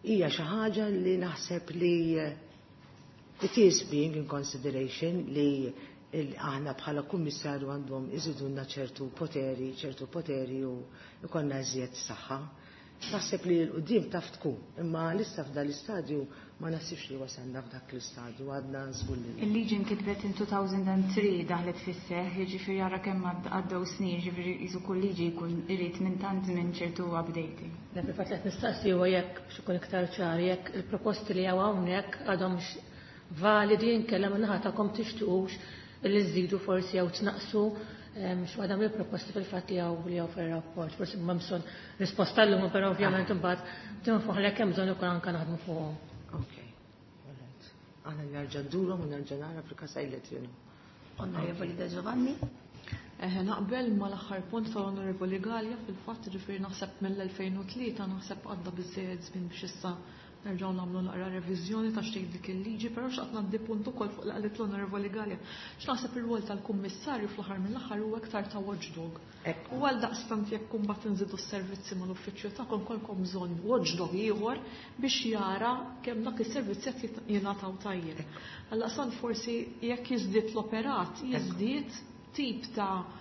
hija xi ħaġa li naħseb li it is being in consideration li aħna bħala kummissarju għandhom iżidulna ċertu poteri, ċertu poteri u ikonna iżjed saħħa. Naħseb li l-qudiem taf tkun, imma lissa f'dan l-istadju ma nasibx li wasalna f'dak l-istadju għadna żgulli. Il-liġi nkitbet in two thousand three daħlet fis-seħħ, jiġifieri ara kemm għaddew snin, jiġifieri qisu kull liġi jkun irid minn tant minn ċertu updating. Dak il-fatt qed nistaqsi huwa jekk biex ikun iktar ċari jekk il-proposti li hawn hawnhekk għadhom validi nkella min-naħa tagħkom tixtiequx li żidu forsi jew tnaqsu x'waħda mill-proposti fil-fatt li hawn li hawn fir-rapport. Forsi ma bżonn risposta llum, però ovvjament imbagħad tinfuħlek hemm bżonn ukoll anke naħdmu fuqhom. Okay. All right. Aħna nerġa' ndurhom u nerġa' nara fil-kasa jletrinu. Onorevoli De Giovanni. Eħe naqbel ma l-aħħar punt tal-Onorevoli Galja fil-fatt ġifieri naħseb mill-elfejn u tlieta naħseb għadda biżżejjed żmien biex issa nerġgħu nagħmlu naqra reviżjoni ta' xtejn dik il-liġi, però x'qed ngħaddi punt ukoll fuq li qalet l-Onorevoli Galja. X'naħseb ir-rwol tal-Kummissarju fl-aħħar mill-aħħar huwa aktar ta' watchdog. U għal daqstant jekk imbagħad inżidu s-servizzi mal-uffiċċju tagħkom kolkom bżonn watchdog ieħor biex jara kemm dak is-servizzi qed jingħataw tajjeb. Għal daqstant forsi jekk jiżdied l-operat, jiżdied tip ta'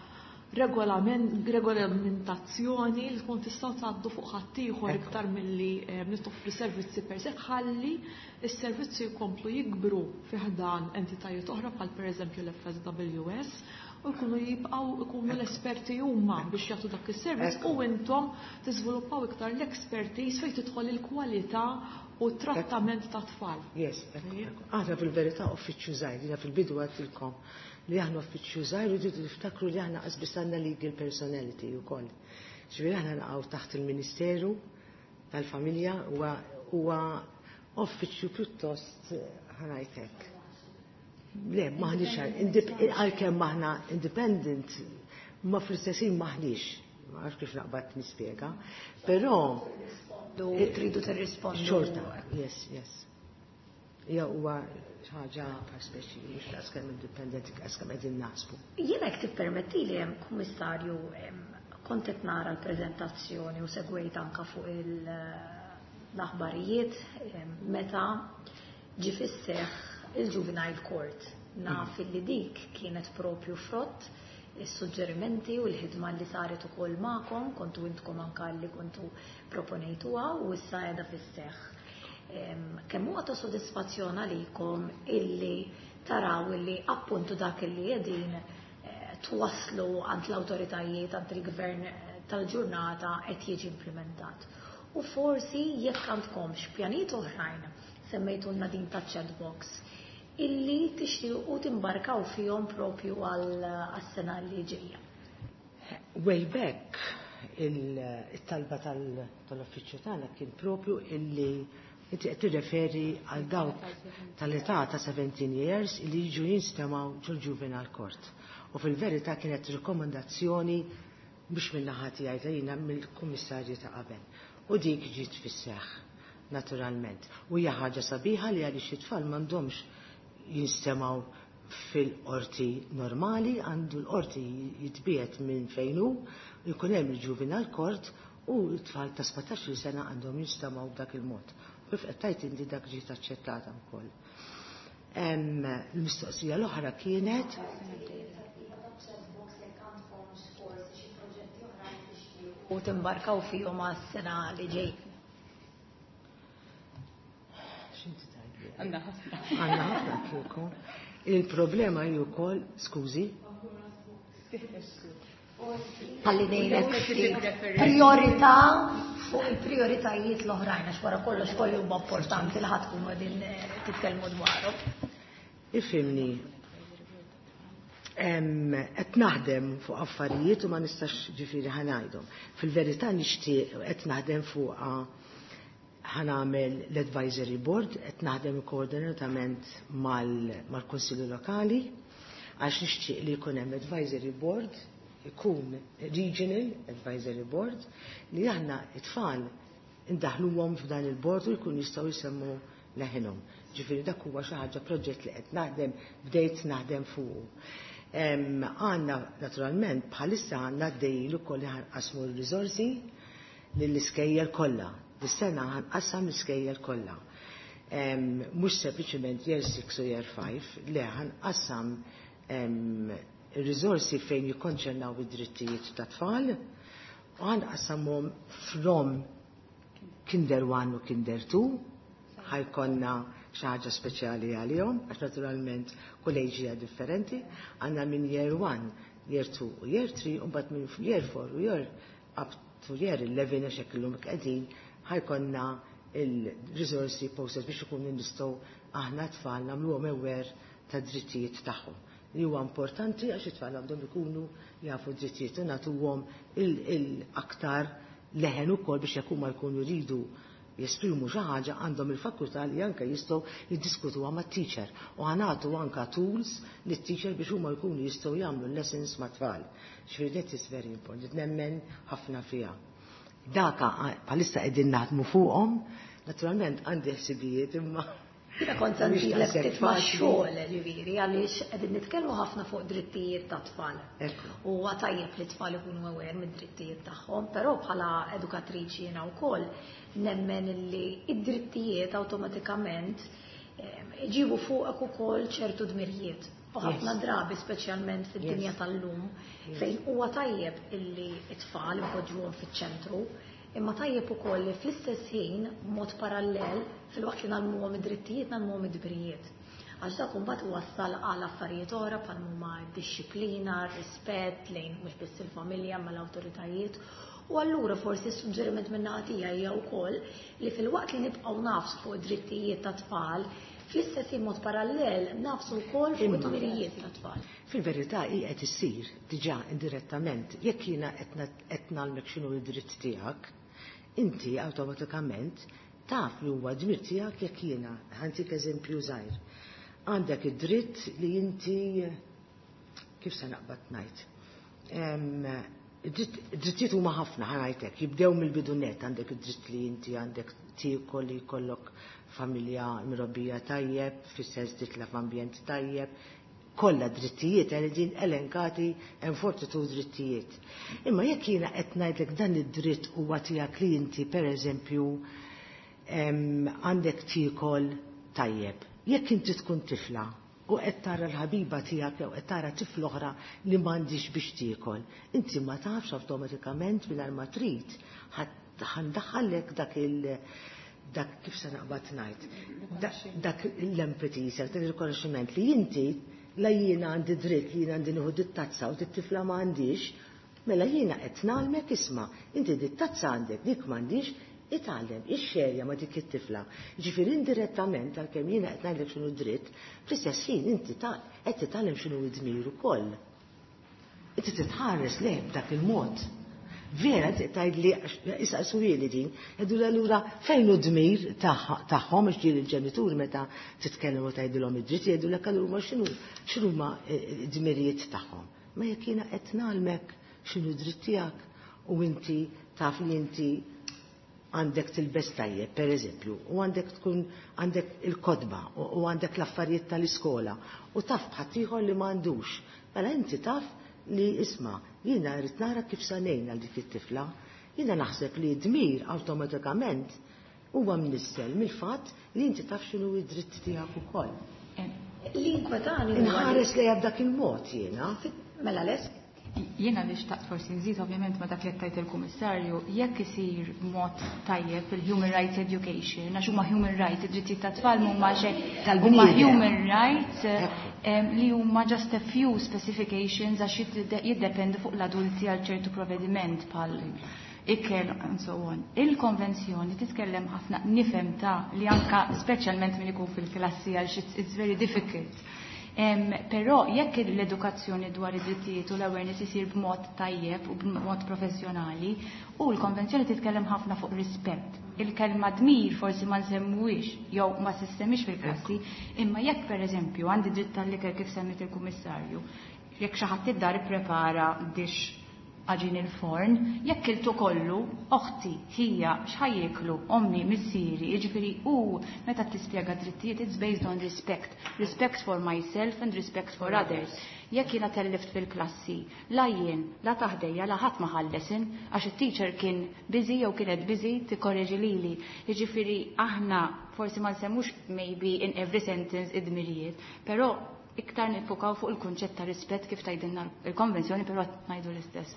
regolamentazzjoni li tkun tistgħu tgħaddu fuq ħaddieħor iktar milli nitoffri servizzi per se ħalli s-servizzi jkomplu jikbru fi ħdan entitajiet oħra bħal pereżempju l-F S W S u jkunu jibqgħu jkunu l-esperti huma biex jagħtu dak is-servizz u intom tiżviluppaw iktar l-expertise fejn tidħol il-kwalità u trattament ta' tfal. Yes, aħna fil-verità uffiċċju żgħir, jiena fil-bidu għadtilkom li aħna uffiċċju żgħir u rridu niftakru li aħna qasbis għandna legal personality wkoll. Ġifieri aħna naqgħu taħt il-Ministeru tal-Familja huwa uffiċċju pjuttost ħanajtek. Le, maħniex għalkemm aħna independent, ma fl-istessin maħniex, ma għarf kif naqbad nispjega, però tridu tirrispondu. Xorta, yes, yes. Ja huwa ħaġa par speċi mhux daqskemm indipendenti daqskemm qegħdin naħsbu. Jiena jekk tippermettili hemm kummissarju kont qed nara l-preżentazzjoni u segwejt anke fuq l-aħbarijiet meta ġi fis-seħħ il-Juvenile Court. Naf li dik kienet propju frott is-suġġerimenti u l-ħidma li saret ukoll magħkom, kontu intkom anke li kontu proponejtuha u issa qiegħda fis-seħħ. Kemm huwa ta' sodisfazzjon għalikom illi taraw illi appuntu dak illi qegħdin twasslu għand l-awtoritajiet għand il-gvern tal-ġurnata qed jiġi implementat. U forsi jekk għandkomx pjanijiet oħrajn semmejtulna din ta' chatbox illi tixtiequ timbarkaw fihom propju għas-sena li ġejja. Way back il-talba tal-uffiċċju tagħna kien propju illi inti qed tirreferi għal dawk tal-età ta' seventeen years illi jiġu jinstemaw ġul-Juvenile Court. U fil-verità kienet rikomandazzjoni biex min-naħa tiegħi jiena mill-kummissarji ta' qabel. U dik ġiet fis-seħħ, naturalment. U hija ħaġa sabiħa li għaliex it-tfal m'għandhomx jinstemaw fil-qorti normali, għandu l-qorti jitbiet minn fejnu, jkun hemm il-Juvenile Court u t-tfal ta' sebgħtax-il sena għandhom jinstemaw b'dak il-mod. U f'qettajt indi dak ġiet aċċettata wkoll. L-mistoqsija l-oħra kienet u timbarkaw fihom għas-sena li ġej. Għanna ħafna. Għanna ħafna kieku. Il-problema ju kol, skużi. Għalli nejlek priorità fuq il-prioritajiet l-oħrajn, għax wara kollox kollu huma importanti li ħadkun għadin titkellmu dwarhom. Ifhimni, qed naħdem fuq affarijiet u ma nistax ġifieri ħanajdhom. Fil-verità nixtieq qed naħdem fuq ħanamel l-advisory board, qed naħdem koordinatament mal-Kunsilli Lokali, għax nixtieq li jkun hemm advisory board, ikun regional advisory board, li aħna it-tfal indaħluhom f'dan il-board u jkun jistgħu jsemmu leħinhom. Ġifieri dak huwa xi ħaġa proġett li qed naħdem bdejt naħdem fuqu. Għandna naturalment bħalissa għandna għaddejjin ukoll ħarqasmu l-riżorsi lill-iskejjel kollha dis-sena ħanqassam l-iskejjel kollha. Mhux sempliċement year six u year five, le ħanqassam ir-riżorsi fejn jikkonċernaw id-drittijiet ta' tfal u ħanqassamhom from kinder one u kinder two, ħajkonna xi ħaġa speċjali għalihom, għax naturalment kull ejġija differenti, għandna minn year one, year two u year three, u mbagħad minn year four u year up to year eleven għax hekk illum qegħdin ħajkonna il-risorsi posted biex ikunu nistgħu aħna tfal nagħmluhom aware ta' drittijiet tagħhom. Li huwa importanti għax it-tfal għandhom ikunu jafu drittijiet u nagħtuhom il-aktar leħen ukoll biex jekk huma jkunu jridu jesprimu xi ħaġa għandhom il-fakultà li anke jistgħu jiddiskutuha mat-teacher u ħanatu anke tools lit-teacher biex huma jkunu jistgħu jagħmlu lessons ma' tfal. Ġifieri that is very important, nemmen ħafna fiha. Daka bħalissa qegħdin naħdmu fuqhom, naturalment għandi ħsibijiet imma Jina kontanti l-ftit ma' xogħol ġifieri għaliex qegħdin nitkellmu ħafna fuq drittijiet ta' tfal. U għatajjeb li tfal ikunu aware mid-drittijiet tagħhom, però bħala edukatriċi jiena wkoll nemmen li id-drittijiet awtomatikament iġibu fuqek ukoll ċertu dmirijiet. U ħafna drabi speċjalment fid-dinja tal-lum fejn huwa tajjeb illi t-tfal ipoġġuhom fiċ-ċentru. Imma tajjeb ukoll li fl-istess ħin mod parallel fil-waqt li nagħmluhom id-drittijiet nagħmluhom id-dbirijiet. Għax dak imbagħad wassal għal affarijiet oħra bħal huma d-disciplina, rispett lejn mhux biss il-familja ma l-awtoritajiet. U allura forsi s-suġġeriment minn nagħtija hija wkoll li fil-waqt li nibqgħu nafsu fuq id-drittijiet ta' tfal, fl-istess ħin mod parallel nafsu wkoll fuq id-dbirijiet ta' tfal. Fil-verità hi qed issir diġà indirettament jekk jiena qed nagħmlek x'inhu l-dritt tiegħek, inti awtomatikament taf li huwa dmir tiegħek jekk jiena ħantik eżempju żgħir. Għandek id-dritt li inti kif se naqbad ngħid. Id-drittijiet huma ħafna ħanajtek, jibdew mill-bidunet għandek id-dritt li inti għandek tiekol li jkollok familja mrobbija tajjeb, fis-sens titla f'ambjent tajjeb, kollha drittijiet qegħdin elenkati hemm fortitu drittijiet. Imma jekk jiena qed ngħidlek dan id-dritt huwa tiegħek li inti pereżempju għandek tiekol tajjeb. Jekk inti tkun tifla u qed tara l-ħabiba tiegħek jew qed tara tifl oħra li m'għandix biex tiekol, inti ma tafx awtomatikament mingħajr ma trid ħandaħħallek dak il- dak kif se naqbad ngħid. Dak l-empathy, dak il-rikonoxximent li inti la jiena għandi dritt li jiena għandi nieħu dit-tazza u tit-tifla ma għandix, mela jiena qed nagħmlek isma' inti dit-tazza għandek dik m'għandix, itgħallem ix-xerja ma dik it-tifla. Ġifieri indirettament għalkemm jiena qed ngħidlek x'inhu dritt, fl-istess ħin inti qed titgħallem x'inhu d-dmir ukoll. Inti titħares lejh b'dak il-mod. Vera tgħidli isaqsu li din, jgħidu allura fejn hu d-dmir tagħhom għax ġieli l-ġenituri meta titkellem u tgħidilhom id-dritt jgħidulek allura x'inhu x'huma d-dmirijiet tagħhom. Ma jekk jiena qed nagħlmek x'inhu d-dritt tiegħek u inti taf li inti għandek tilbes tajjeb, pereżempju, u għandek tkun għandek il-kodba u għandek l-affarijiet tal-iskola u taf bħadd ieħor li m'għandux. Mela inti taf li isma' jiena rrid nara kif se ngħin għal dik it-tifla, jiena naħseb li d-dmir awtomatikament huwa mnissel mill-fatt li inti taf x'inhu d-dritt tiegħek ukoll. Li inkwetani inħares lejha b'dak il-mod jiena. Mela les? Jiena li xtaqt forsi nżid ovvjament ma dak li tajt il-Kummissarju, jekk isir mod tajjeb il-Human Rights Education, għax huma human rights, id-drittijiet ta' tfal huma xejn huma human rights li huma just a few specifications għax jiddependi fuq l-adulti għal ċertu provvediment bħal ikel and so on. Il-konvenzjoni titkellem ħafna nifhem ta' li anka speċjalment min ikun fil-klassi għax it's very difficult. Um, Però jekk l-edukazzjoni dwar id-drittijiet u l-awareness isir b'mod tajjeb u b'mod professjonali u l-konvenzjoni titkellem ħafna fuq rispett. Il-kelma dmir forsi ma nsemmuwix jew ma sistemix fil-klassi, imma jekk pereżempju għandi dritt tal-ikel kif semmit il-Kummissarju, jekk xi ħadd id-dar ipprepara dix aġin il-forn, jekk iltu kollu, oħti, hija, xħajjeklu, ommi, missieri, jiġifieri u meta tispjega drittijiet, it's based on respect. Respect for myself and respect for others. Jekk jiena tellift fil-klassi, la jien, la taħdejja, la ħadd ma ħallesin, għax it-teacher kien busy jew kienet busy tikkorreġi lili. Jiġifieri aħna forsi ma nsemmux maybe in every sentence id-dmirijiet, però iktar nifokaw fuq il-kunċett ta' rispett kif tgħidilna il-konvenzjoni, però ngħidu l-istess.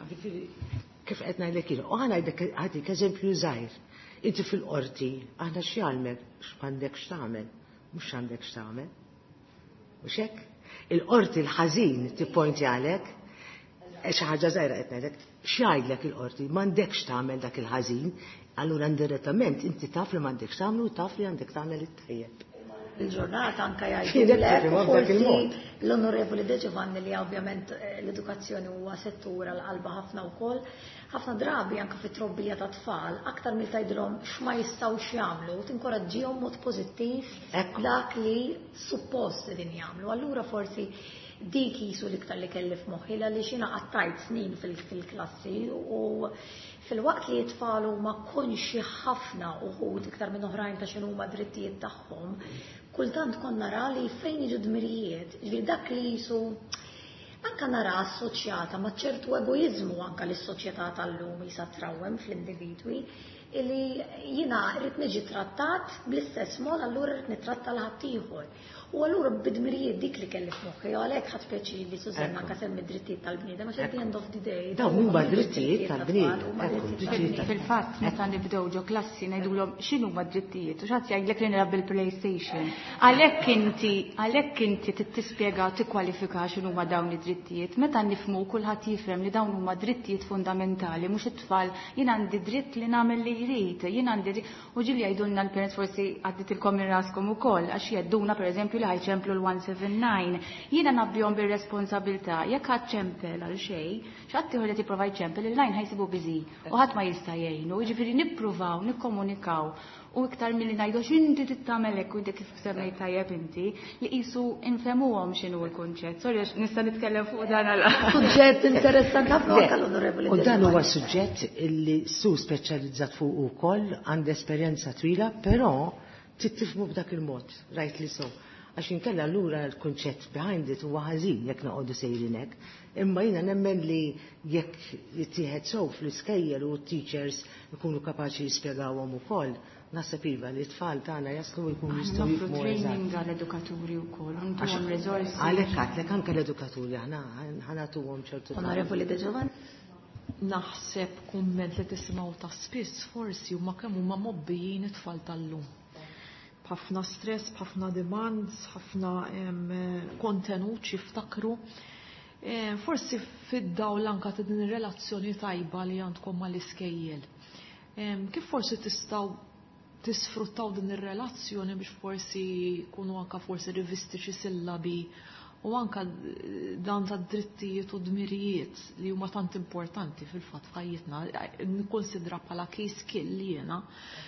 Kif qed ngħidlek jiena, u ħana ħadik eżempju żgħir. Inti fil-qorti, aħna x'jagħmel x'għandek x'tagħmel, mhux għandek x'tagħmel. Mhux hekk? Il-qorti l-ħażin tippointi għalek, xi ħaġa żgħira qed ngħidlek, x'jgħidlek il-qorti, m'għandekx tagħmel dak il-ħażin, allura indirettament inti taf li m'għandekx tagħmlu u taf li għandek tagħmel it-tajjeb. Il-ġurnata anka jgħidu forsi l-Onorevoli De Giovanni li ovvjament l-edukazzjoni huwa settur għal-qalba ħafna wkoll, ħafna drabi anka fit-trobbija ta' tfal, aktar mill tgħidilhom x'ma jistgħux jagħmlu, tinkoraġġihom mod pożittiv dak li suppost din jagħmlu. Allura forsi dik jisu l-iktar li kelli f'moħħi li xina qattajt snin fil-klassi u fil-waqt li jitfalu ma konxi ħafna uħud iktar minn oħrajn ta' xinu ma drittijiet tagħhom, kultant kon nara li fejn jiġu dmirijiet, ġviri dak li jisu anka nara assoċjata ma ċertu egoizmu anka li s-soċjetà tal-lum jisa trawem fl-individwi, illi jina rrit niġi trattat bl-istess mod, allura rrit nitratta l-ħattijħor. U allura bidmirijiet dik li kelli f'moħħi, għalhekk ħadd pjaċi li Sużanna anke semmi drittijiet tal-bniedem, għax at the end of the day. Dawn huma drittijiet tal-bniedem. Fil-fatt meta nibdew ġo klassi ngħidulhom x'inhuma d-drittijiet u x'għad jgħidlek li nilgħab bil-PlayStation. Għalhekk inti għalhekk inti tispjega u tikkwalifika x'inhuma dawn id-drittijiet. Meta nifhmu kulħadd jifhem li dawn huma drittijiet fundamentali mhux it-tfal jien għandi dritt li nagħmel li jrid, jien għandi u ġieli jgħidulna l-parents forsi għaddit-ilkom ir-raskom ukoll għax jgħidduna pereżempju li ħajċemplu l-one seven nine. Jiena nabbihom bir-responsabilità, jekk ħadd ċempel għal xejn, x'ħadd ieħor li tipprova jċempel il-lajn ħajsibu biżi u ħadd ma jista' jgħinu. Jiġifieri nippruvaw, nikkomunikaw u iktar milli ngħidu x'inti trid tagħmel hekk u dik kif semmejt tajjeb inti li qisu infhemuhom x'inhu l-kunċett. Sorry nista' nitkellem fuq dan għal suġġett interessanti ħafna tal-Onorevoli. U dan huwa suġġett illi su speċjalizzat fuq ukoll għandi esperjenza twila, però tittifmu b'dak il-mod, right li so. Għax inkella allura l-kunċett behind it huwa ħażin jekk noqogħdu sejrinek. Imma jiena nemmen li jekk jittieħed sew fl-iskejjel u t-teachers ikunu kapaċi jispjegawhom ukoll, naħseb iva li t-tfal tagħna jaslu jkunu jistgħu jifhmu training għall-edukaturi wkoll, ntuhom resorsi. Għalhekk għadlek anke l-edukaturi aħna ħanatuhom ċertu. Onorevoli De Giovanni. Naħseb kumment li tisimgħu ta' spiss forsi huma kemm huma mobbijin it-tfal tal-lum. ħafna stress, ħafna demands, ħafna kontenut jiftakru. Forsi fid-dawl anka ta' din ir-relazzjoni tajba li għandkom mal-iskejjel. Kif forsi tistgħu tisfruttaw din ir-relazzjoni biex forsi jkunu anka forsi rivisti xi sillabi u anka dan ta' drittijiet u dmirijiet li huma tant importanti fil-fatt f'ħajjitna, nikkonsidra bħala key skill li jiena.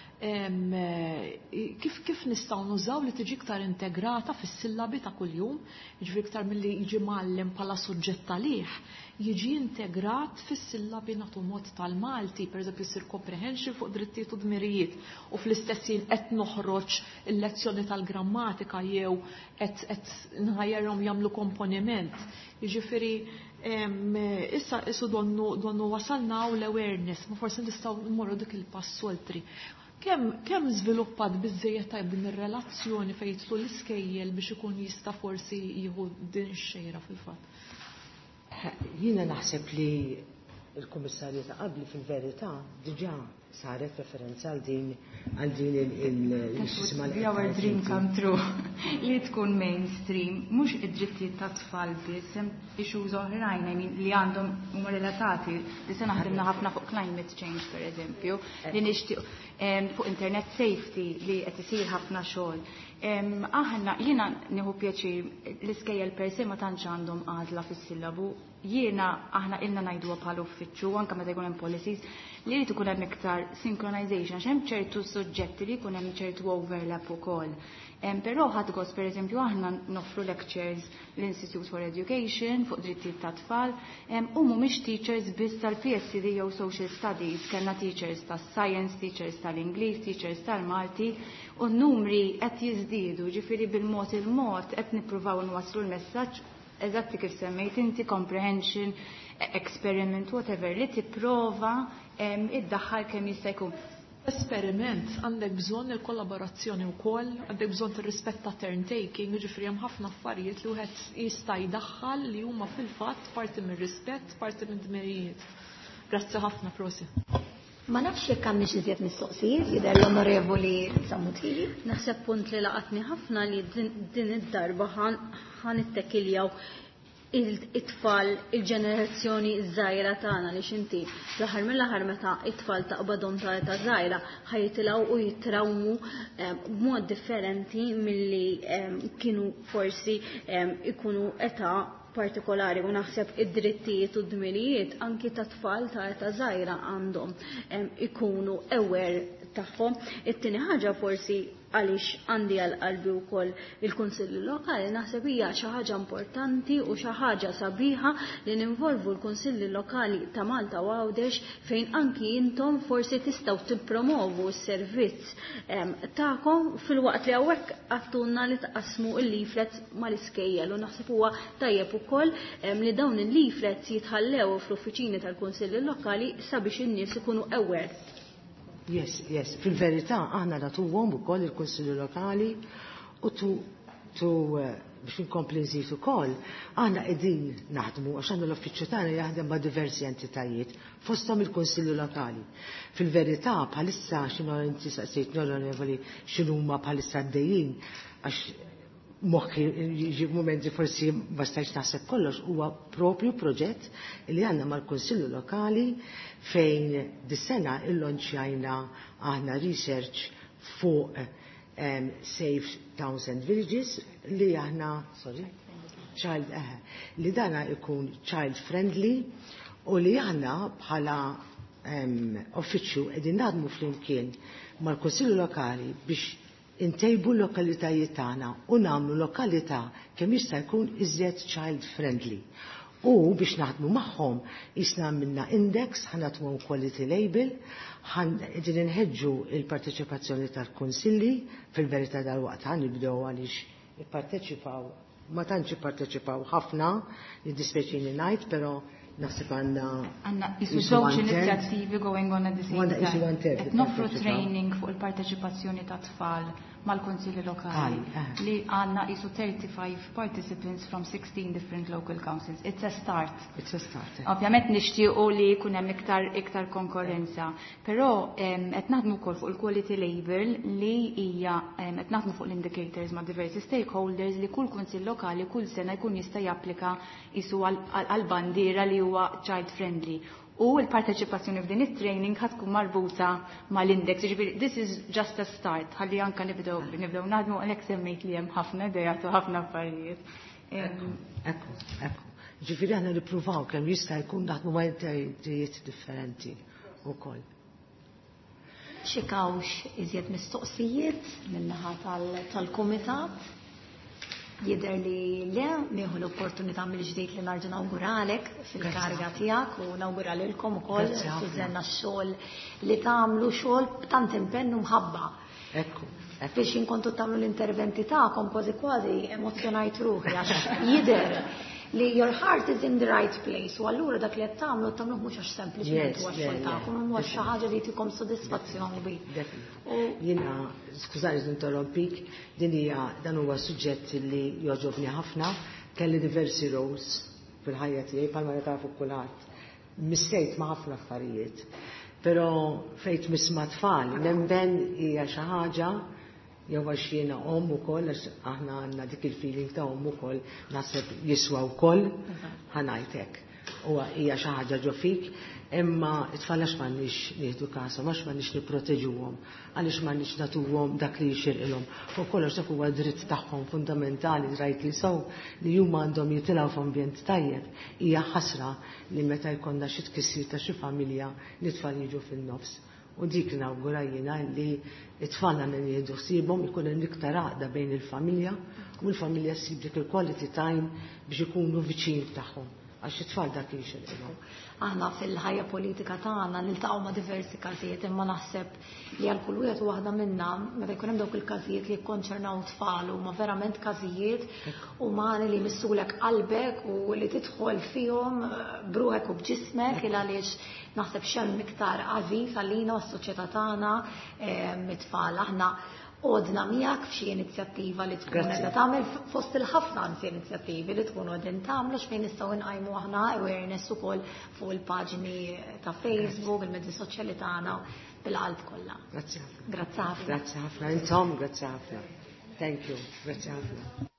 Kif kif nistgħu nużaw li tiġi iktar integrata fis-sillabi ta' kuljum, jiġri iktar milli jiġi mgħallem bħala suġġett għalih, jiġi integrat fis-sillabi nagħtu mod tal-Malti, pereżempju jsir comprehension fuq drittijiet u dmirijiet u fl-istess jien qed noħroġ il-lezzjoni tal-grammatika jew qed qed nħajjerhom jagħmlu komponiment. Jiġifieri issa isu donnu donnu wasalna l-awareness, ma forsi nistgħu mmorru dik il-pass oltri. Kemm kemm żviluppat biżejjed tajb din ir-relazzjoni fejn jitlu l-iskejjel biex ikun jista' forsi jieħu din ix-xejra fil-fatt? Jiena naħseb li l-Kummissarju ta' qabli fil-verità diġà saret referenza għal din għal din il-sistema li our dream come true li tkun mainstream mhux id-drittijiet ta' tfal biss hemm issues oħrajn li għandhom huma relatati li se naħdimna ħafna fuq climate change pereżempju li nixtieq fuq internet safety li qed isir ħafna xogħol. Aħna jiena nieħu pjaċir l-iskejjel per se ma tantx għandhom għażla fis-sillabu jiena aħna ilna ngħiduha bħala uffiċċju anke meta jkun hemm policies li jrid ikun hemm iktar synchronization għax hemm ċertu suġġetti li jkun hemm ċertu overlap ukoll. Però ħadgos pereżempju aħna noffru lectures l-Institute for Education fuq drittijiet ta' tfal u mhumiex teachers biss tal-P S C D jew Social Studies, kellna teachers tas-Science, teachers tal-Ingliż, teachers tal-Malti u n-numri qed jiżdiedu, ġifieri bil-mod il-mod qed nippruvaw nwasslu l-messaġġ eżatti kif semmejt inti comprehension, experiment, whatever li tipprova iddaħħal kemm jista' jkun. Esperiment, għandek bżonn il-kollaborazzjoni wkoll, għandek bżonn tirrispetta turn taking, jiġifieri hemm ħafna affarijiet li wieħed jista' jdaħħal li huma fil-fatt parti mir-rispett, parti mid-dmirijiet. Grazzi ħafna, Prosi. Ma nafx jekk għandix iżjed mistoqsijiet jidher l-Onorevoli Sammutili. Naħseb punt li laqatni ħafna li din id-darba ħan ittekiljaw it-tfal, il-ġenerazzjoni żgħira tagħna li xinti l-aħħar mill-aħħar meta it-tfal taqbadhom ta' eta żgħira ħajtilgħu u jittrawmu b'mod differenti milli kienu forsi ikunu età partikolari u naħseb id-drittijiet u d-dmirijiet anki ta' tfal ta' eta żgħira għandhom ikunu aware tagħhom. It-tieni ħaġa forsi għaliex għandi għal-qalbi wkoll il-Kunsilli Lokali naħseb hija xi ħaġa importanti u xi ħaġa sabiħa li ninvolvu l-Kunsilli Lokali ta' Malta u Għawdex fejn anki intom forsi tistgħu tippromovu s-servizz tagħkom fil-waqt li hawnhekk għattunna li tqassmu l-leaflets mal-iskejjel u naħseb huwa tajjeb ukoll li dawn il-leaflets jitħallew fl-uffiċini tal-Kunsilli Lokali sabiex in-nies ikunu aware. Yes, yes. Fil-verità, aħna natuhom ukoll il-Kunsilli Lokali u tu tu biex inkompli nżid ukoll, aħna qegħdin naħdmu għax għandna l-uffiċċju tagħna jaħdem ma' diversi entitajiet fosthom il-Kunsilli Lokali. Fil-verità bħalissa x'inhu inti saqsejtni l-onorevoli x'inhuma bħalissa għaddejjin għax moħħi jiġi momenti forsi ma stajx naħseb kollox huwa propju proġett li għandna mal-Kunsilli Lokali fejn dis-sena illonċjajna aħna research fuq um, Safe Towns and Villages li aħna sorry child eh, li dana ikun child friendly u li aħna bħala um, uffiċċju qegħdin naħdmu flimkien mal-Kunsilli Lokali biex intejbu l-lokalitajiet tagħna u nagħmlu lokalità kemm jista' jkun iżjed child friendly. U biex naħdmu magħhom isna minna index ħanatmu quality label, qegħdin inħeġġu il-parteċipazzjoni tal-kunsilli fil-verità dal-waqt ħan nibdew għaliex ipparteċipaw ma tantx ipparteċipaw ħafna li dispeċini ngħid, però naħseb għandna għandna isu żewġ inizjattivi going on at the same time. Qed nofru training fuq il-parteċipazzjoni ta' tfal mal-Kunsilli Lokali li għandna isu thirty-five participants from sixteen different local councils. It's a start. It's a start. Ovvjament nixtiequ li jkun hemm iktar iktar konkurrenza, però qed naħdmu wkoll fuq il-quality label li hija qed naħdmu fuq l-indicators ma' diversi stakeholders li kull kunsill lokali kull sena jkun jista' japplika isu għall-bandiera li huwa child friendly. U l-parteċipazzjoni f'din it-training ħatkun marbuta mal-index. Ġifieri this is just a start. Ħalli anke nibdew nibdew naħdmu għalhekk semmejt li hemm ħafna idejat u ħafna affarijiet. Ekku, ekku. Ġifieri aħna nippruvaw kemm jista' jkun naħdmu ma' idejat differenti wkoll. Xi kawx iżjed mistoqsijiet min-naħa tal-kumitat? Jidher li le nieħu l-opportunità mill-ġdid li narġa' nawguralek fil-karga tiegħek u nawgura lilkom ukoll fiżenna x-xogħol li tagħmlu xogħol b'tant impenn u mħabba. Ekku. Biex inkontu tagħmlu l-interventi tagħkom kważi kważi emozjonajt ruħi għax jidher li your heart is in the right place u allura dak li qed tagħmlu tagħmlu mhux għax sempliċement huwa x-xogħol tagħkom imma xi ħaġa li tikom sodisfazzjoni bi. Jiena skużani ninterrompik, din hija dan huwa suġġett li joġobni ħafna, kelli diversi roles fil-ħajja tiegħi bħalma tafu kulħadd. Missejt ma' ħafna affarijiet. Però fejt misma' tfal, nemmen hija xi ħaġa jew għax jiena omm ukoll għax aħna għandna dik il-feeling ta' omm ukoll naħseb jiswa wkoll ħanajtek. u hija xi ħaġa ġo fik, imma it-tfal għax m'għandniex nieħdu kasom, għax m'għandniex nipproteġuhom, għaliex m'għandniex nagħtuhom dak li jixirqilhom. U kollox dak huwa dritt tagħhom fundamentali rajt li sew li huma għandhom jitilgħu f'ambjent tajjeb. Hija ħasra li meta jkollna xi tkissir ta' xi familja li tfal jiġu fin-nofs. U dik nawgura jiena li it-tfal għandna nieħdu ħsiebhom ikun hemm iktar għaqda bejn il-familja u l-familja ssib dik il-quality time biex ikunu viċin tagħhom. Għax it-tfal dak li jixilqilhom. Aħna fil-ħajja politika tagħna niltaqgħu ma' diversi każijiet imma naħseb li għal kull wieħed waħda minnha meta jkun hemm dawk il-każijiet li jikkonċernaw tfal huma verament każijiet umani li jmissulek qalbek u li tidħol fihom bruħek u bġismek il għaliex naħseb xemm iktar għażiż għalina u s-soċjetà tagħna mit-tfal. Aħna għodna miegħek f'xi inizjattiva li tkun qed tagħmel fost il-ħafna anzi inizjattivi li tkun qegħdin tagħmlu x'fejn nistgħu nqajmu aħna awareness ukoll fuq il-paġini ta' Facebook, il-mezzi soċjali tagħna bil-qalb kollha. Grazzi ħafna. Grazzi ħafna. Grazzi ħafna. Intom, grazzi ħafna. Thank you. Grazzi ħafna.